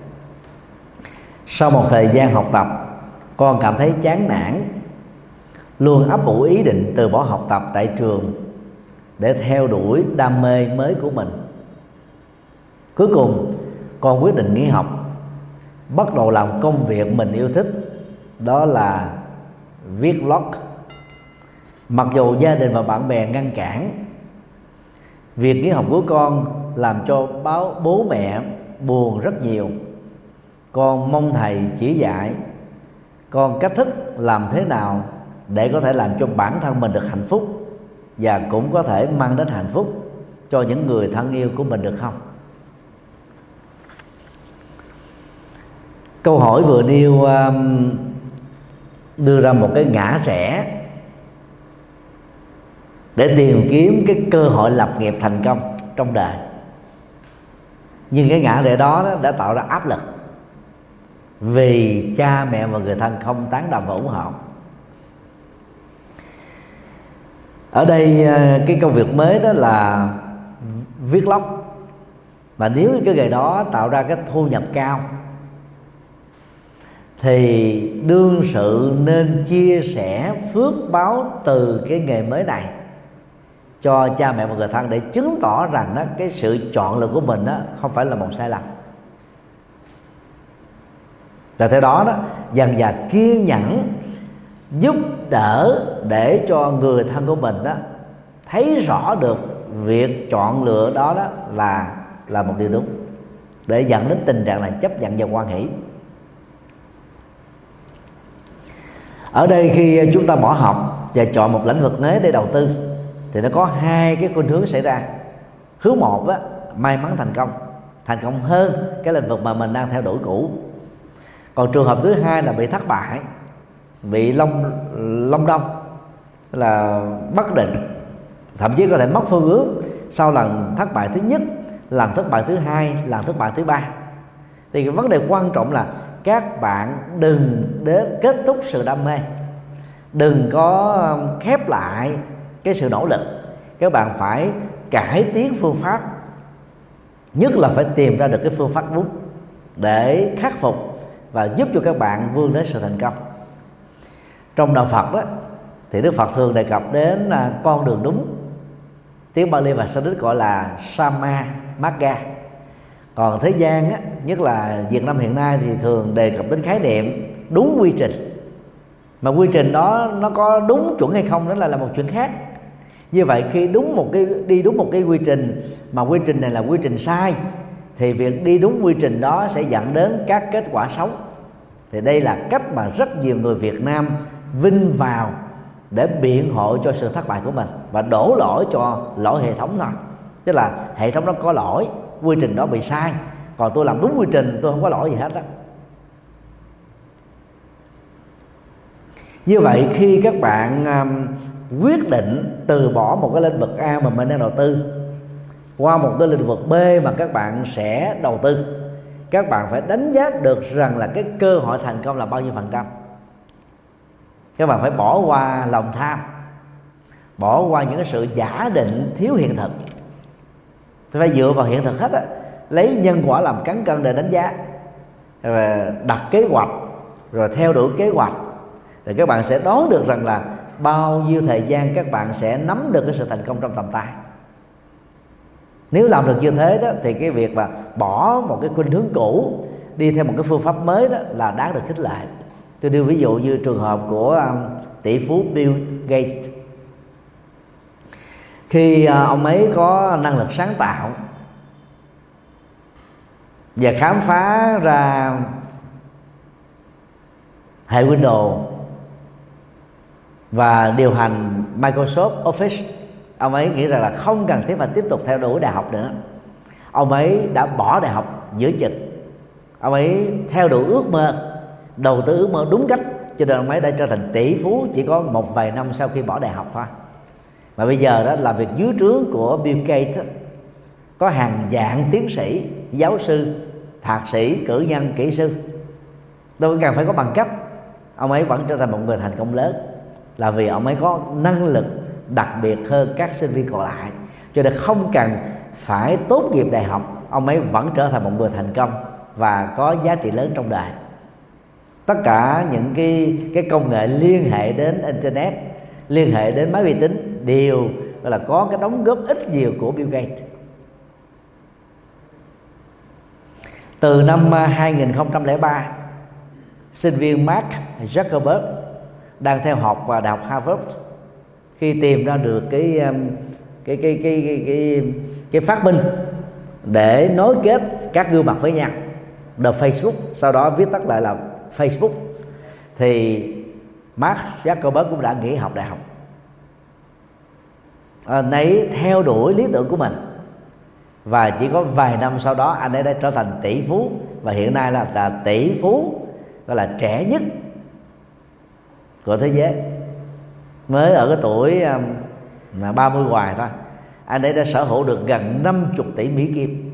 Sau một thời gian học tập, con cảm thấy chán nản, luôn ấp ủ ý định từ bỏ học tập tại trường để theo đuổi đam mê mới của mình. Cuối cùng, con quyết định nghỉ học, bắt đầu làm công việc mình yêu thích, đó là viết blog. Mặc dù gia đình và bạn bè ngăn cản, việc nghỉ học của con làm cho bố mẹ buồn rất nhiều. Con mong thầy chỉ dạy con cách thức làm thế nào để có thể làm cho bản thân mình được hạnh phúc, và cũng có thể mang đến hạnh phúc cho những người thân yêu của mình được không? Câu hỏi vừa nêu đưa ra một cái ngã rẽ để tìm kiếm cái cơ hội lập nghiệp thành công trong đời. Nhưng cái ngã rẽ đó đã tạo ra áp lực, vì cha mẹ và người thân không tán đồng và ủng hộ. Ở đây cái công việc mới đó là viết blog, và nếu cái nghề đó tạo ra cái thu nhập cao thì đương sự nên chia sẻ phước báo từ cái nghề mới này cho cha mẹ và người thân, để chứng tỏ rằng đó, cái sự chọn lựa của mình đó không phải là một sai lầm. Và theo đó dần dà kiên nhẫn giúp đỡ để cho người thân của mình đó thấy rõ được việc chọn lựa đó là một điều đúng, để dẫn đến tình trạng là chấp nhận và hoan hỷ. Ở đây khi chúng ta bỏ học và chọn một lĩnh vực mới để đầu tư thì nó có hai cái khuynh hướng xảy ra. Hướng một á, may mắn thành công hơn cái lĩnh vực mà mình đang theo đuổi cũ. Còn trường hợp thứ hai là bị thất bại, bị long đong, là bất định, thậm chí có thể mất phương hướng sau lần thất bại thứ nhất, lần thất bại thứ hai, lần thất bại thứ ba. Thì cái vấn đề quan trọng là các bạn đừng đến kết thúc sự đam mê Đừng có khép lại cái sự nỗ lực. Các bạn phải cải tiến phương pháp, nhất là phải tìm ra được cái phương pháp đúng để khắc phục và giúp cho các bạn vươn tới sự thành công. Trong đạo Phật đó thì Đức Phật thường đề cập đến con đường đúng, tiếng Bali và Sanskrit gọi là Samma Magga. Còn thế gian á, nhất là Việt Nam hiện nay thì thường đề cập đến khái niệm đúng quy trình. Mà quy trình đó nó có đúng chuẩn hay không đó là một chuyện khác. Như vậy khi đi đúng một cái quy trình mà quy trình này là quy trình sai, thì việc đi đúng quy trình đó sẽ dẫn đến các kết quả xấu. Thì đây là cách mà rất nhiều người Việt Nam vin vào để biện hộ cho sự thất bại của mình và đổ lỗi cho lỗi hệ thống thôi. Tức là hệ thống đó có lỗi, quy trình đó bị sai, còn tôi làm đúng quy trình, tôi không có lỗi gì hết á. Như vậy khi các bạn quyết định từ bỏ một cái lĩnh vực A mà mình đang đầu tư qua một cái lĩnh vực B mà các bạn sẽ đầu tư, các bạn phải đánh giá được rằng là cái cơ hội thành công là bao nhiêu %. Các bạn phải bỏ qua lòng tham, bỏ qua những cái sự giả định thiếu hiện thực. Tôi phải dựa vào hiện thực hết á, lấy nhân quả làm cán cân để đánh giá, và đặt kế hoạch rồi theo đuổi kế hoạch, thì các bạn sẽ đoán được rằng là bao nhiêu thời gian các bạn sẽ nắm được cái sự thành công trong tầm tay. Nếu làm được như thế đó, thì cái việc mà bỏ một cái khuynh hướng cũ đi theo một cái phương pháp mới đó là đáng được khích lệ. Tôi đưa ví dụ như trường hợp của tỷ phú Bill Gates. Khi ông ấy có năng lực sáng tạo và khám phá ra hệ Windows và điều hành Microsoft Office, ông ấy nghĩ rằng là không cần thiết phải tiếp tục theo đuổi đại học nữa. Ông ấy đã bỏ đại học giữa chừng. Ông ấy theo đuổi ước mơ, đầu tư ước mơ đúng cách, cho nên ông ấy đã trở thành tỷ phú chỉ có một vài năm sau khi bỏ đại học thôi. Mà bây giờ đó làm việc dưới trướng của Bill Gates, có hàng vạn tiến sĩ, giáo sư, thạc sĩ, cử nhân, kỹ sư, đâu cần phải có bằng cấp, ông ấy vẫn trở thành một người thành công lớn, là vì ông ấy có năng lực đặc biệt hơn các sinh viên còn lại. Cho nên không cần phải tốt nghiệp đại học, ông ấy vẫn trở thành một người thành công và có giá trị lớn trong đời. Tất cả những cái công nghệ liên hệ đến internet, liên hệ đến máy vi tính đều là có cái đóng góp ít nhiều của Bill Gates. Từ năm 2003, sinh viên Mark Zuckerberg đang theo học vào đại học Harvard, khi tìm ra được cái phát minh để nối kết các gương mặt với nhau, The Facebook, sau đó viết tắt lại là Facebook, thì Mark Zuckerberg cũng đã nghỉ học đại học. Anh ấy theo đuổi lý tưởng của mình, và chỉ có vài năm sau đó anh ấy đã trở thành tỷ phú, và hiện nay là tỷ phú gọi là trẻ nhất của thế giới. Mới ở cái tuổi 30 hoài thôi, anh ấy đã sở hữu được gần 50 tỷ Mỹ Kim,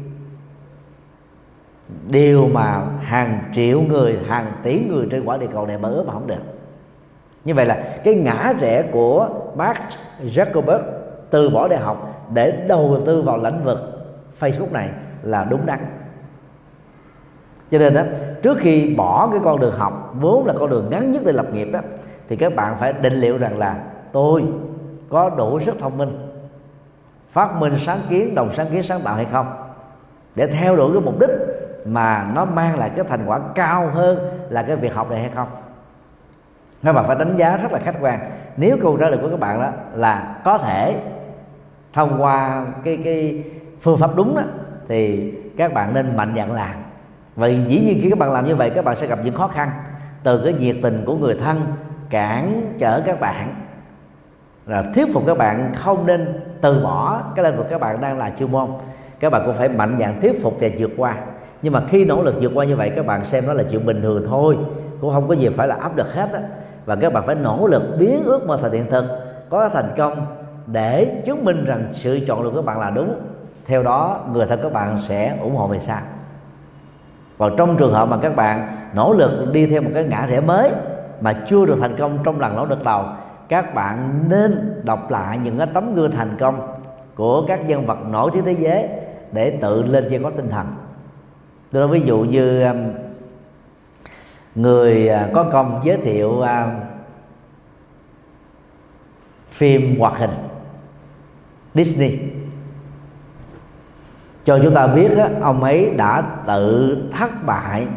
điều mà hàng triệu người, hàng tỷ người trên quả địa cầu này mơ ước mà không được. Như vậy là cái ngã rẽ của Mark Zuckerberg từ bỏ đại học để đầu tư vào lĩnh vực Facebook này là đúng đắn. Cho nên đó, trước khi bỏ cái con đường học vốn là con đường ngắn nhất để lập nghiệp đó, thì các bạn phải định liệu rằng là tôi có đủ sức thông minh, phát minh sáng kiến, đồng sáng kiến sáng tạo hay không, để theo đuổi cái mục đích mà nó mang lại cái thành quả cao hơn là cái việc học này hay không. Các bạn phải đánh giá rất là khách quan. Nếu câu trả lời của các bạn đó là có thể thông qua cái phương pháp đúng đó, thì các bạn nên mạnh dạn làm. Vì dĩ nhiên khi các bạn làm như vậy, các bạn sẽ gặp những khó khăn từ cái nhiệt tình của người thân cản trở các bạn, là thuyết phục các bạn không nên từ bỏ cái lĩnh vực các bạn đang là chuyên môn. Các bạn cũng phải mạnh dạn thuyết phục và vượt qua. Nhưng mà khi nỗ lực vượt qua như vậy, các bạn xem nó là chuyện bình thường thôi, cũng không có gì phải là áp lực hết á. Và các bạn phải nỗ lực biến ước mơ thành hiện thực, có thành công để chứng minh rằng sự chọn lựa của các bạn là đúng. Theo đó người thân các bạn sẽ ủng hộ về sau. Và trong trường hợp mà các bạn nỗ lực đi theo một cái ngã rẽ mới mà chưa được thành công trong lần nỗ lực đầu, các bạn nên đọc lại những cái tấm gương thành công của các nhân vật nổi tiếng thế giới để tự lên trên có tinh thần. Tôi nói ví dụ như người có công giới thiệu phim hoạt hình Disney cho chúng ta biết ông ấy đã tự thất bại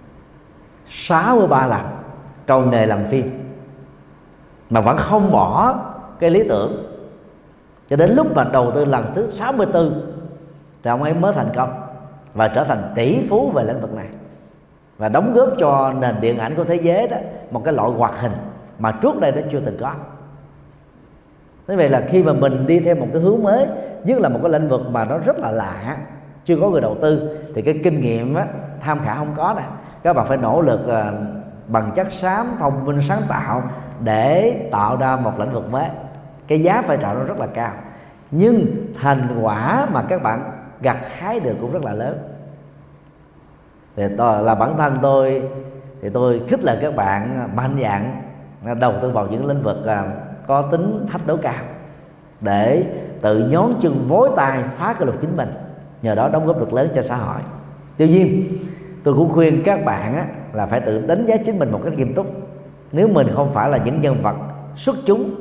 63 lần trong nghề làm phim mà vẫn không bỏ cái lý tưởng, cho đến lúc mà đầu tư lần thứ 64 thì ông ấy mới thành công và trở thành tỷ phú về lĩnh vực này, và đóng góp cho nền điện ảnh của thế giới đó một cái loại hoạt hình mà trước đây nó chưa từng có. Thế vậy là khi mà mình đi theo một cái hướng mới, nhất là một cái lĩnh vực mà nó rất là lạ, chưa có người đầu tư, thì cái kinh nghiệm tham khảo không có nè. Các bạn phải nỗ lực bằng chất xám, thông minh, sáng tạo để tạo ra một lĩnh vực mới. Cái giá phải trả nó rất là cao, nhưng thành quả mà các bạn gặt hái được cũng rất là lớn. Thì là bản thân tôi thì tôi khích lệ các bạn mạnh dạn đầu tư vào những lĩnh vực có tính thách đố cao để tự nhón chân vối tay phá kỷ lục chính mình, nhờ đó đóng góp được lớn cho xã hội. Tuy nhiên tôi cũng khuyên các bạn là phải tự đánh giá chính mình một cách nghiêm túc. Nếu mình không phải là những nhân vật xuất chúng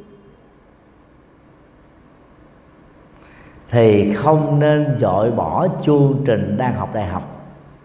thì không nên dội bỏ chương trình đang học đại học.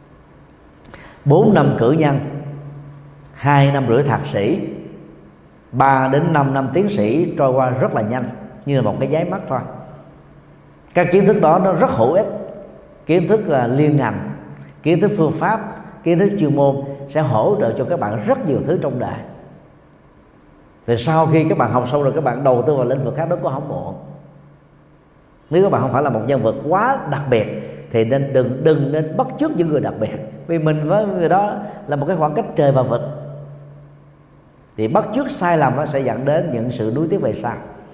4 năm cử nhân, 2 năm rưỡi thạc sĩ, 3 đến 5 năm tiến sĩ trôi qua rất là nhanh, như là một cái nháy mắt thôi. Các kiến thức đó nó rất hữu ích. Kiến thức liên ngành, kiến thức phương pháp, kiến thức chuyên môn sẽ hỗ trợ cho các bạn rất nhiều thứ trong đời. Thì sau khi các bạn học xong rồi, các bạn đầu tư vào lĩnh vực khác đó có không muộn. Nếu các bạn không phải là một nhân vật quá đặc biệt thì nên đừng nên bắt chước những người đặc biệt, vì mình với người đó là một cái khoảng cách trời và vực. Thì bắt chước sai lầm nó sẽ dẫn đến những sự nuối tiếc về sau.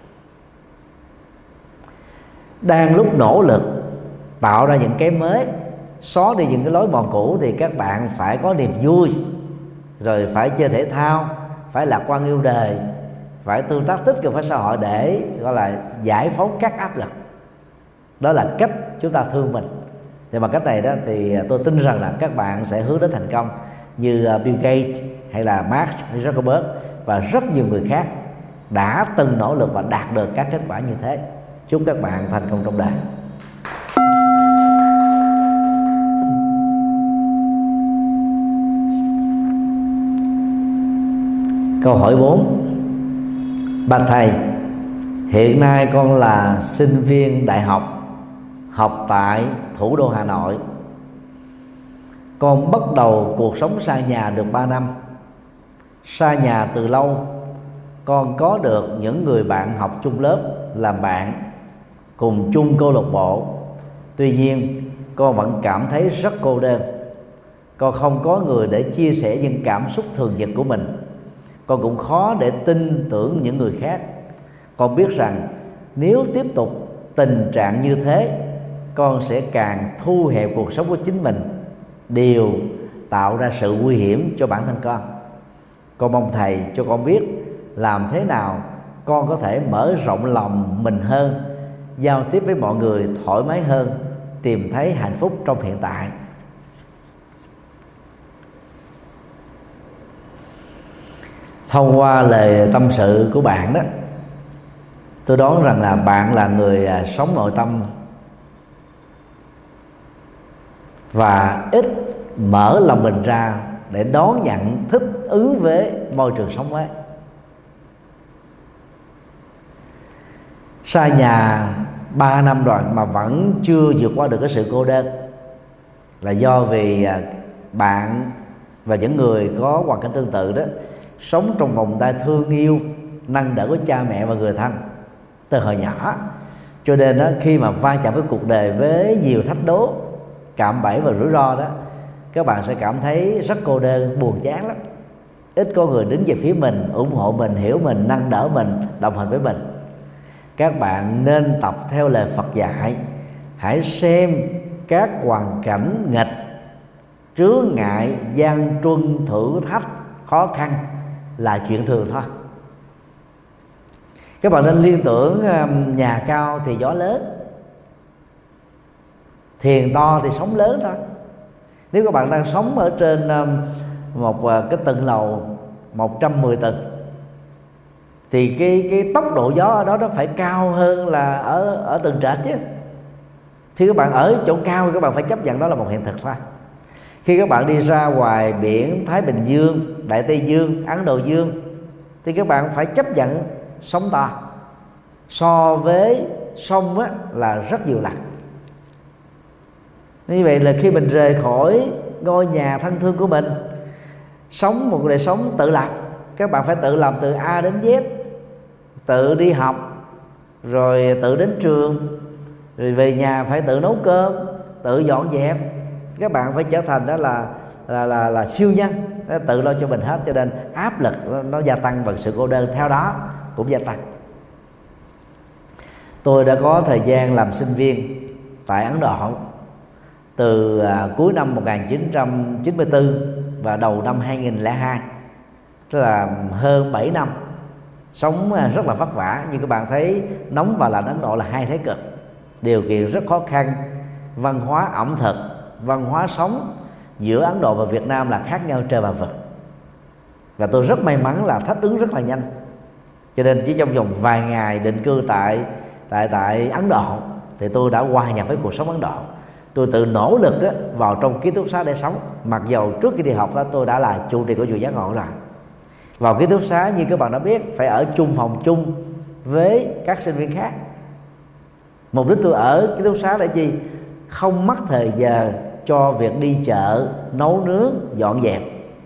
Đang lúc nỗ lực tạo ra những cái mới, xóa đi những cái lối mòn cũ, thì các bạn phải có niềm vui, rồi phải chơi thể thao, phải lạc quan yêu đời, phải tương tác tích cực với xã hội để gọi là giải phóng các áp lực. Đó là cách chúng ta thương mình. Thì bằng cách này đó thì tôi tin rằng là các bạn sẽ hướng đến thành công như Bill Gates hay là Mark Zuckerberg và rất nhiều người khác đã từng nỗ lực và đạt được các kết quả như thế. Chúc các bạn thành công trong đời. Câu hỏi 4. Bạch thầy, hiện nay con là sinh viên đại học, học tại thủ đô Hà Nội. Con bắt đầu cuộc sống xa nhà được 3 năm. Xa nhà từ lâu, con có được những người bạn học chung lớp làm bạn, cùng chung câu lạc bộ. Tuy nhiên con vẫn cảm thấy rất cô đơn. Con không có người để chia sẻ những cảm xúc thường nhật của mình. Con cũng khó để tin tưởng những người khác. Con biết rằng nếu tiếp tục tình trạng như thế, con sẽ càng thu hẹp cuộc sống của chính mình, điều tạo ra sự nguy hiểm cho bản thân con. Con mong thầy cho con biết làm thế nào con có thể mở rộng lòng mình hơn, giao tiếp với mọi người thoải mái hơn, tìm thấy hạnh phúc trong hiện tại. Thông qua lời tâm sự của bạn đó, tôi đoán rằng là bạn là người sống nội tâm và ít mở lòng mình ra để đón nhận, thích ứng với môi trường sống mới. Xa nhà 3 năm rồi mà vẫn chưa vượt qua được cái sự cô đơn, là do vì bạn và những người có hoàn cảnh tương tự đó sống trong vòng tay thương yêu, nâng đỡ của cha mẹ và người thân từ hồi nhỏ. Cho nên đó, khi mà va chạm với cuộc đời với nhiều thách đố, cạm bẫy và rủi ro đó, các bạn sẽ cảm thấy rất cô đơn, buồn chán lắm. Ít có người đứng về phía mình, ủng hộ mình, hiểu mình, nâng đỡ mình, đồng hành với mình. Các bạn nên tập theo lời Phật dạy, hãy xem các hoàn cảnh nghịch, chướng ngại, gian truân, thử thách, khó khăn là chuyện thường thôi. Các bạn nên liên tưởng nhà cao thì gió lớn, thiền to thì sóng lớn thôi. Nếu các bạn đang sống ở trên một cái tầng lầu 110 tầng thì cái tốc độ gió ở đó nó phải cao hơn là ở tầng trệt chứ. Khi các bạn ở chỗ cao thì các bạn phải chấp nhận đó là một hiện thực thôi. Khi các bạn đi ra ngoài biển Thái Bình Dương, Đại Tây Dương, Ấn Độ Dương thì các bạn phải chấp nhận sóng to, so với sông á, là rất nhiều lần. Như vậy là khi mình rời khỏi ngôi nhà thân thương của mình, sống một đời sống tự lập, các bạn phải tự làm từ A đến Z, tự đi học, rồi tự đến trường, rồi về nhà phải tự nấu cơm, tự dọn dẹp. Các bạn phải trở thành đó là siêu nhân, tự lo cho mình hết. Cho nên áp lực nó gia tăng và sự cô đơn theo đó cũng gia tăng. Tôi đã có thời gian làm sinh viên tại Ấn Độ từ cuối năm 1994 và đầu năm 2002, tức là hơn 7 năm sống rất là vất vả. Như các bạn thấy, nóng và lạnh Ấn Độ là hai thế cực, điều kiện rất khó khăn. Văn hóa ẩm thực, văn hóa sống giữa Ấn Độ và Việt Nam là khác nhau trời và vực, và tôi rất may mắn là thích ứng rất là nhanh. Cho nên chỉ trong vòng vài ngày định cư tại Ấn Độ thì tôi đã hòa nhập với cuộc sống Ấn Độ. Tôi tự nỗ lực vào trong ký túc xá để sống, mặc dầu trước khi đi học đó tôi đã là trụ trì của chùa Giác Ngộ rồi. Vào ký túc xá như các bạn đã biết phải ở chung phòng chung với các sinh viên khác. Mục đích tôi ở ký túc xá để chi? Không mất thời giờ cho việc đi chợ, nấu nướng, dọn dẹp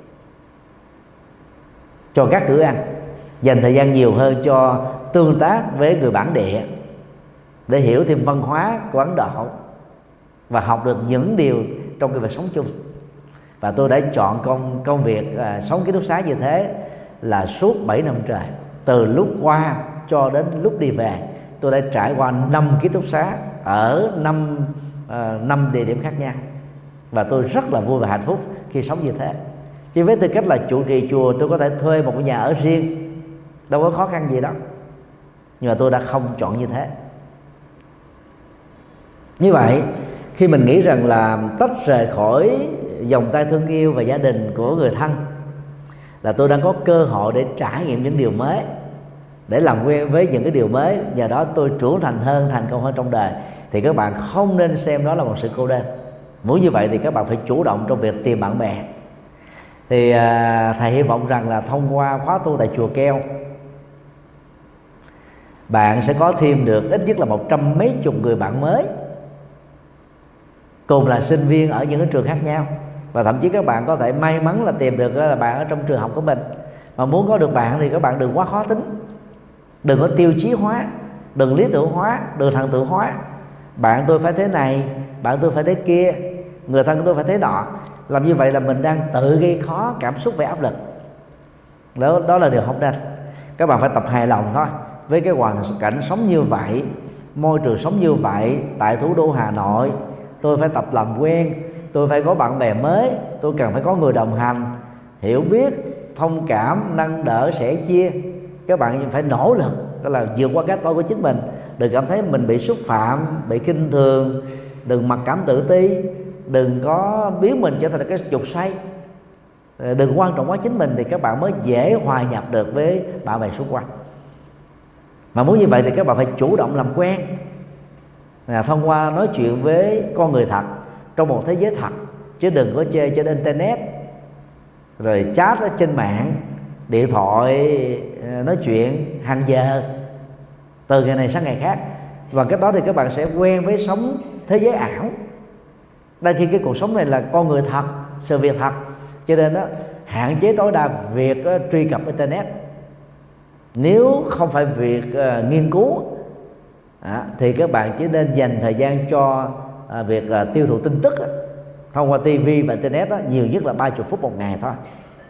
cho các cửa ăn, dành thời gian nhiều hơn cho tương tác với người bản địa để hiểu thêm văn hóa của Ấn Độ và học được những điều trong cái việc sống chung. Và tôi đã chọn công việc sống ký túc xá như thế là suốt 7 năm trời. Từ lúc qua cho đến lúc đi về, tôi đã trải qua 5 ký túc xá ở 5 địa điểm khác nhau, và tôi rất là vui và hạnh phúc khi sống như thế. Chỉ với tư cách là trụ trì chùa, tôi có thể thuê một cái nhà ở riêng, đâu có khó khăn gì đó, nhưng mà tôi đã không chọn như thế. Như vậy, khi mình nghĩ rằng là tách rời khỏi vòng tay thương yêu và gia đình của người thân là tôi đang có cơ hội để trải nghiệm những điều mới, để làm quen với những cái điều mới, nhờ đó tôi trưởng thành hơn, thành công hơn trong đời, thì các bạn không nên xem đó là một sự cô đơn. Muốn như vậy thì các bạn phải chủ động trong việc tìm bạn bè. Thì thầy hy vọng rằng là thông qua khóa tu tại chùa Keo, bạn sẽ có thêm được ít nhất là 100 mấy chục người bạn mới, cùng là sinh viên ở những cái trường khác nhau. Và thậm chí các bạn có thể may mắn là tìm được là bạn ở trong trường học của mình. Mà muốn có được bạn thì các bạn đừng quá khó tính, đừng có tiêu chí hóa, đừng lý tưởng hóa, đừng thần tượng hóa. Bạn tôi phải thế này, bạn tôi phải thế kia, người thân của tôi phải thế nọ. Làm như vậy là mình đang tự gây khó cảm xúc về áp lực. Đó là điều không nên. Các bạn phải tập hài lòng thôi với cái hoàn cảnh sống như vậy, môi trường sống như vậy tại thủ đô Hà Nội. Tôi phải tập làm quen, tôi phải có bạn bè mới, tôi cần phải có người đồng hành, hiểu biết, thông cảm, nâng đỡ, sẻ chia. Các bạn phải nỗ lực, đó là vượt qua cái tôi của chính mình. Đừng cảm thấy mình bị xúc phạm, bị khinh thường, đừng mặc cảm tự ti, đừng có biến mình trở thành cái trục xoay, đừng quan trọng quá chính mình, thì các bạn mới dễ hòa nhập được với bạn bè xung quanh. Mà muốn như vậy thì các bạn phải chủ động làm quen, thông qua nói chuyện với con người thật trong một thế giới thật, chứ đừng có chơi trên internet rồi chat ở trên mạng, điện thoại nói chuyện hàng giờ từ ngày này sang ngày khác. Và cách đó thì các bạn sẽ quen với sống thế giới ảo. Đây khi cái cuộc sống này là con người thật, sự việc thật, cho nên đó hạn chế tối đa việc truy cập internet. Nếu không phải việc nghiên cứu thì các bạn chỉ nên dành thời gian cho việc tiêu thụ tin tức thông qua TV và internet nhiều nhất là 30 phút một ngày thôi.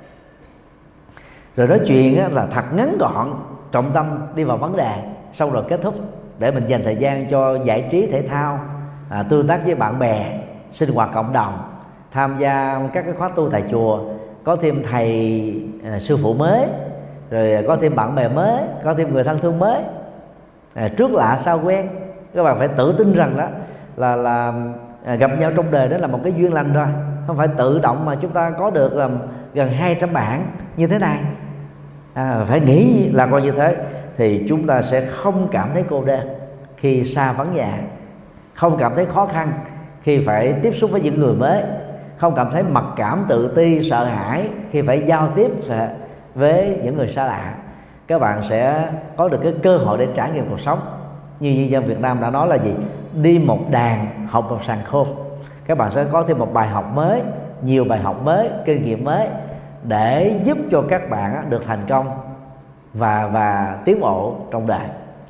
Rồi nói chuyện là thật ngắn gọn, trọng tâm đi vào vấn đề, xong rồi kết thúc, để mình dành thời gian cho giải trí thể thao, tương tác với bạn bè, sinh hoạt cộng đồng, tham gia các cái khóa tu tại chùa, có thêm thầy sư phụ mới rồi có thêm bạn bè mới, có thêm người thân thương mới. Trước lạ sau quen, các bạn phải tự tin rằng đó là gặp nhau trong đời đó là một cái duyên lành rồi, không phải tự động mà chúng ta có được gần 200 bạn như thế này. Phải nghĩ là coi như thế thì chúng ta sẽ không cảm thấy cô đơn khi xa vắng nhà, không cảm thấy khó khăn khi phải tiếp xúc với những người mới, không cảm thấy mặc cảm, tự ti, sợ hãi khi phải giao tiếp với những người xa lạ. Các bạn sẽ có được cái cơ hội để trải nghiệm cuộc sống. Như nhân dân Việt Nam đã nói là gì? Đi một đàn, học một sàng khôn. Các bạn sẽ có thêm một bài học mới, nhiều bài học mới, kinh nghiệm mới để giúp cho các bạn được thành công và tiến bộ trong đời.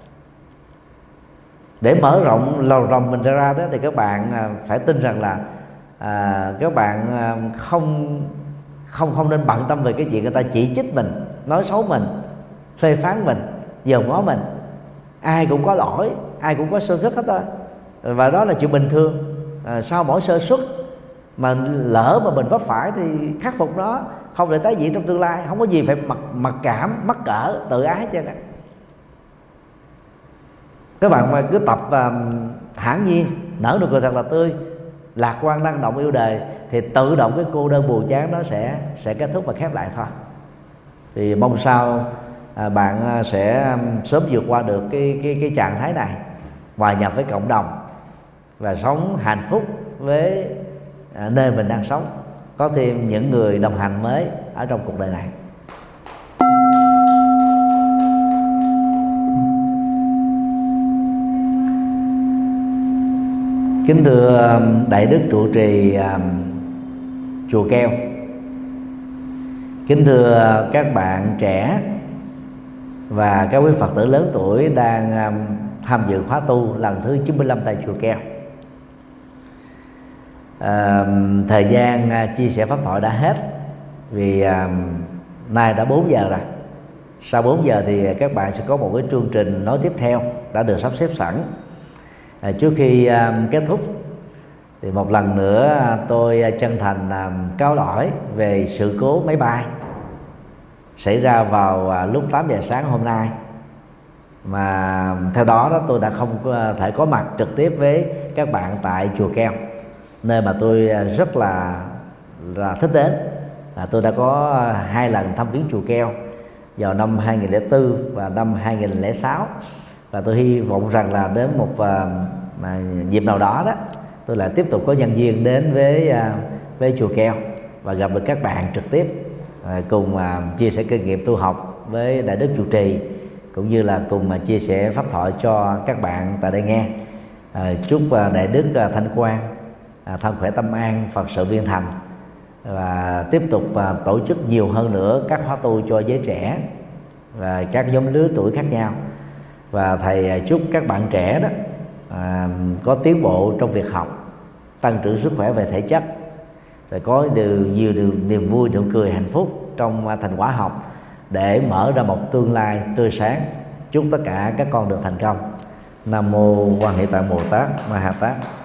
Để mở rộng lầu rồng mình ra đó thì các bạn phải tin rằng là các bạn không nên bận tâm về cái chuyện người ta chỉ trích mình, nói xấu mình, phê phán mình, dòm ngó mình. Ai cũng có lỗi, ai cũng có sơ suất hết thôi, và đó là chuyện bình thường. Sau mỗi sơ suất mà lỡ mà mình vấp phải thì khắc phục nó, không để tái diễn trong tương lai. Không có gì phải mặc cảm, mắc cỡ, tự ái chứ. Các bạn mà cứ tập thản nhiên, nở nụ cười thật là tươi, lạc quan, năng động, yêu đời, thì tự động cái cô đơn buồn chán đó sẽ kết thúc và khép lại thôi. Thì mong sao bạn sẽ sớm vượt qua được cái trạng thái này, hòa nhập với cộng đồng và sống hạnh phúc với nơi mình đang sống, có thêm những người đồng hành mới ở trong cuộc đời này. Kính thưa Đại Đức trụ trì chùa Keo, kính thưa các bạn trẻ và các quý Phật tử lớn tuổi đang tham dự khóa tu lần thứ 95 tại chùa Keo. Thời gian chia sẻ pháp thoại đã hết, vì nay đã 4 giờ rồi. Sau 4 giờ thì các bạn sẽ có một cái chương trình nói tiếp theo đã được sắp xếp sẵn. Trước khi kết thúc thì một lần nữa tôi chân thành cáo lỗi về sự cố máy bay xảy ra vào lúc 8 giờ sáng hôm nay, mà theo đó tôi đã không thể có mặt trực tiếp với các bạn tại chùa Keo, nơi mà tôi rất là thích đến. Tôi đã có 2 lần thăm viếng chùa Keo vào năm 2004 và năm 2006, và tôi hy vọng rằng là đến một dịp nào đó tôi lại tiếp tục có nhân duyên đến với chùa Keo và gặp được các bạn trực tiếp, cùng chia sẻ kinh nghiệm tu học với Đại Đức trụ trì, cũng như là cùng chia sẻ pháp thoại cho các bạn tại đây nghe. Chúc Đại Đức Thanh Quang thân khỏe tâm an, Phật sự viên thành, và tiếp tục tổ chức nhiều hơn nữa các khóa tu cho giới trẻ và các nhóm lứa tuổi khác nhau. Và thầy chúc các bạn trẻ đó có tiến bộ trong việc học, tăng trưởng sức khỏe về thể chất, rồi có nhiều niềm vui, nụ cười, hạnh phúc trong thành quả học, để mở ra một tương lai tươi sáng. Chúc tất cả các con được thành công. Nam mô Quan Hệ Tạng Bồ Tát Ma Ha Tát.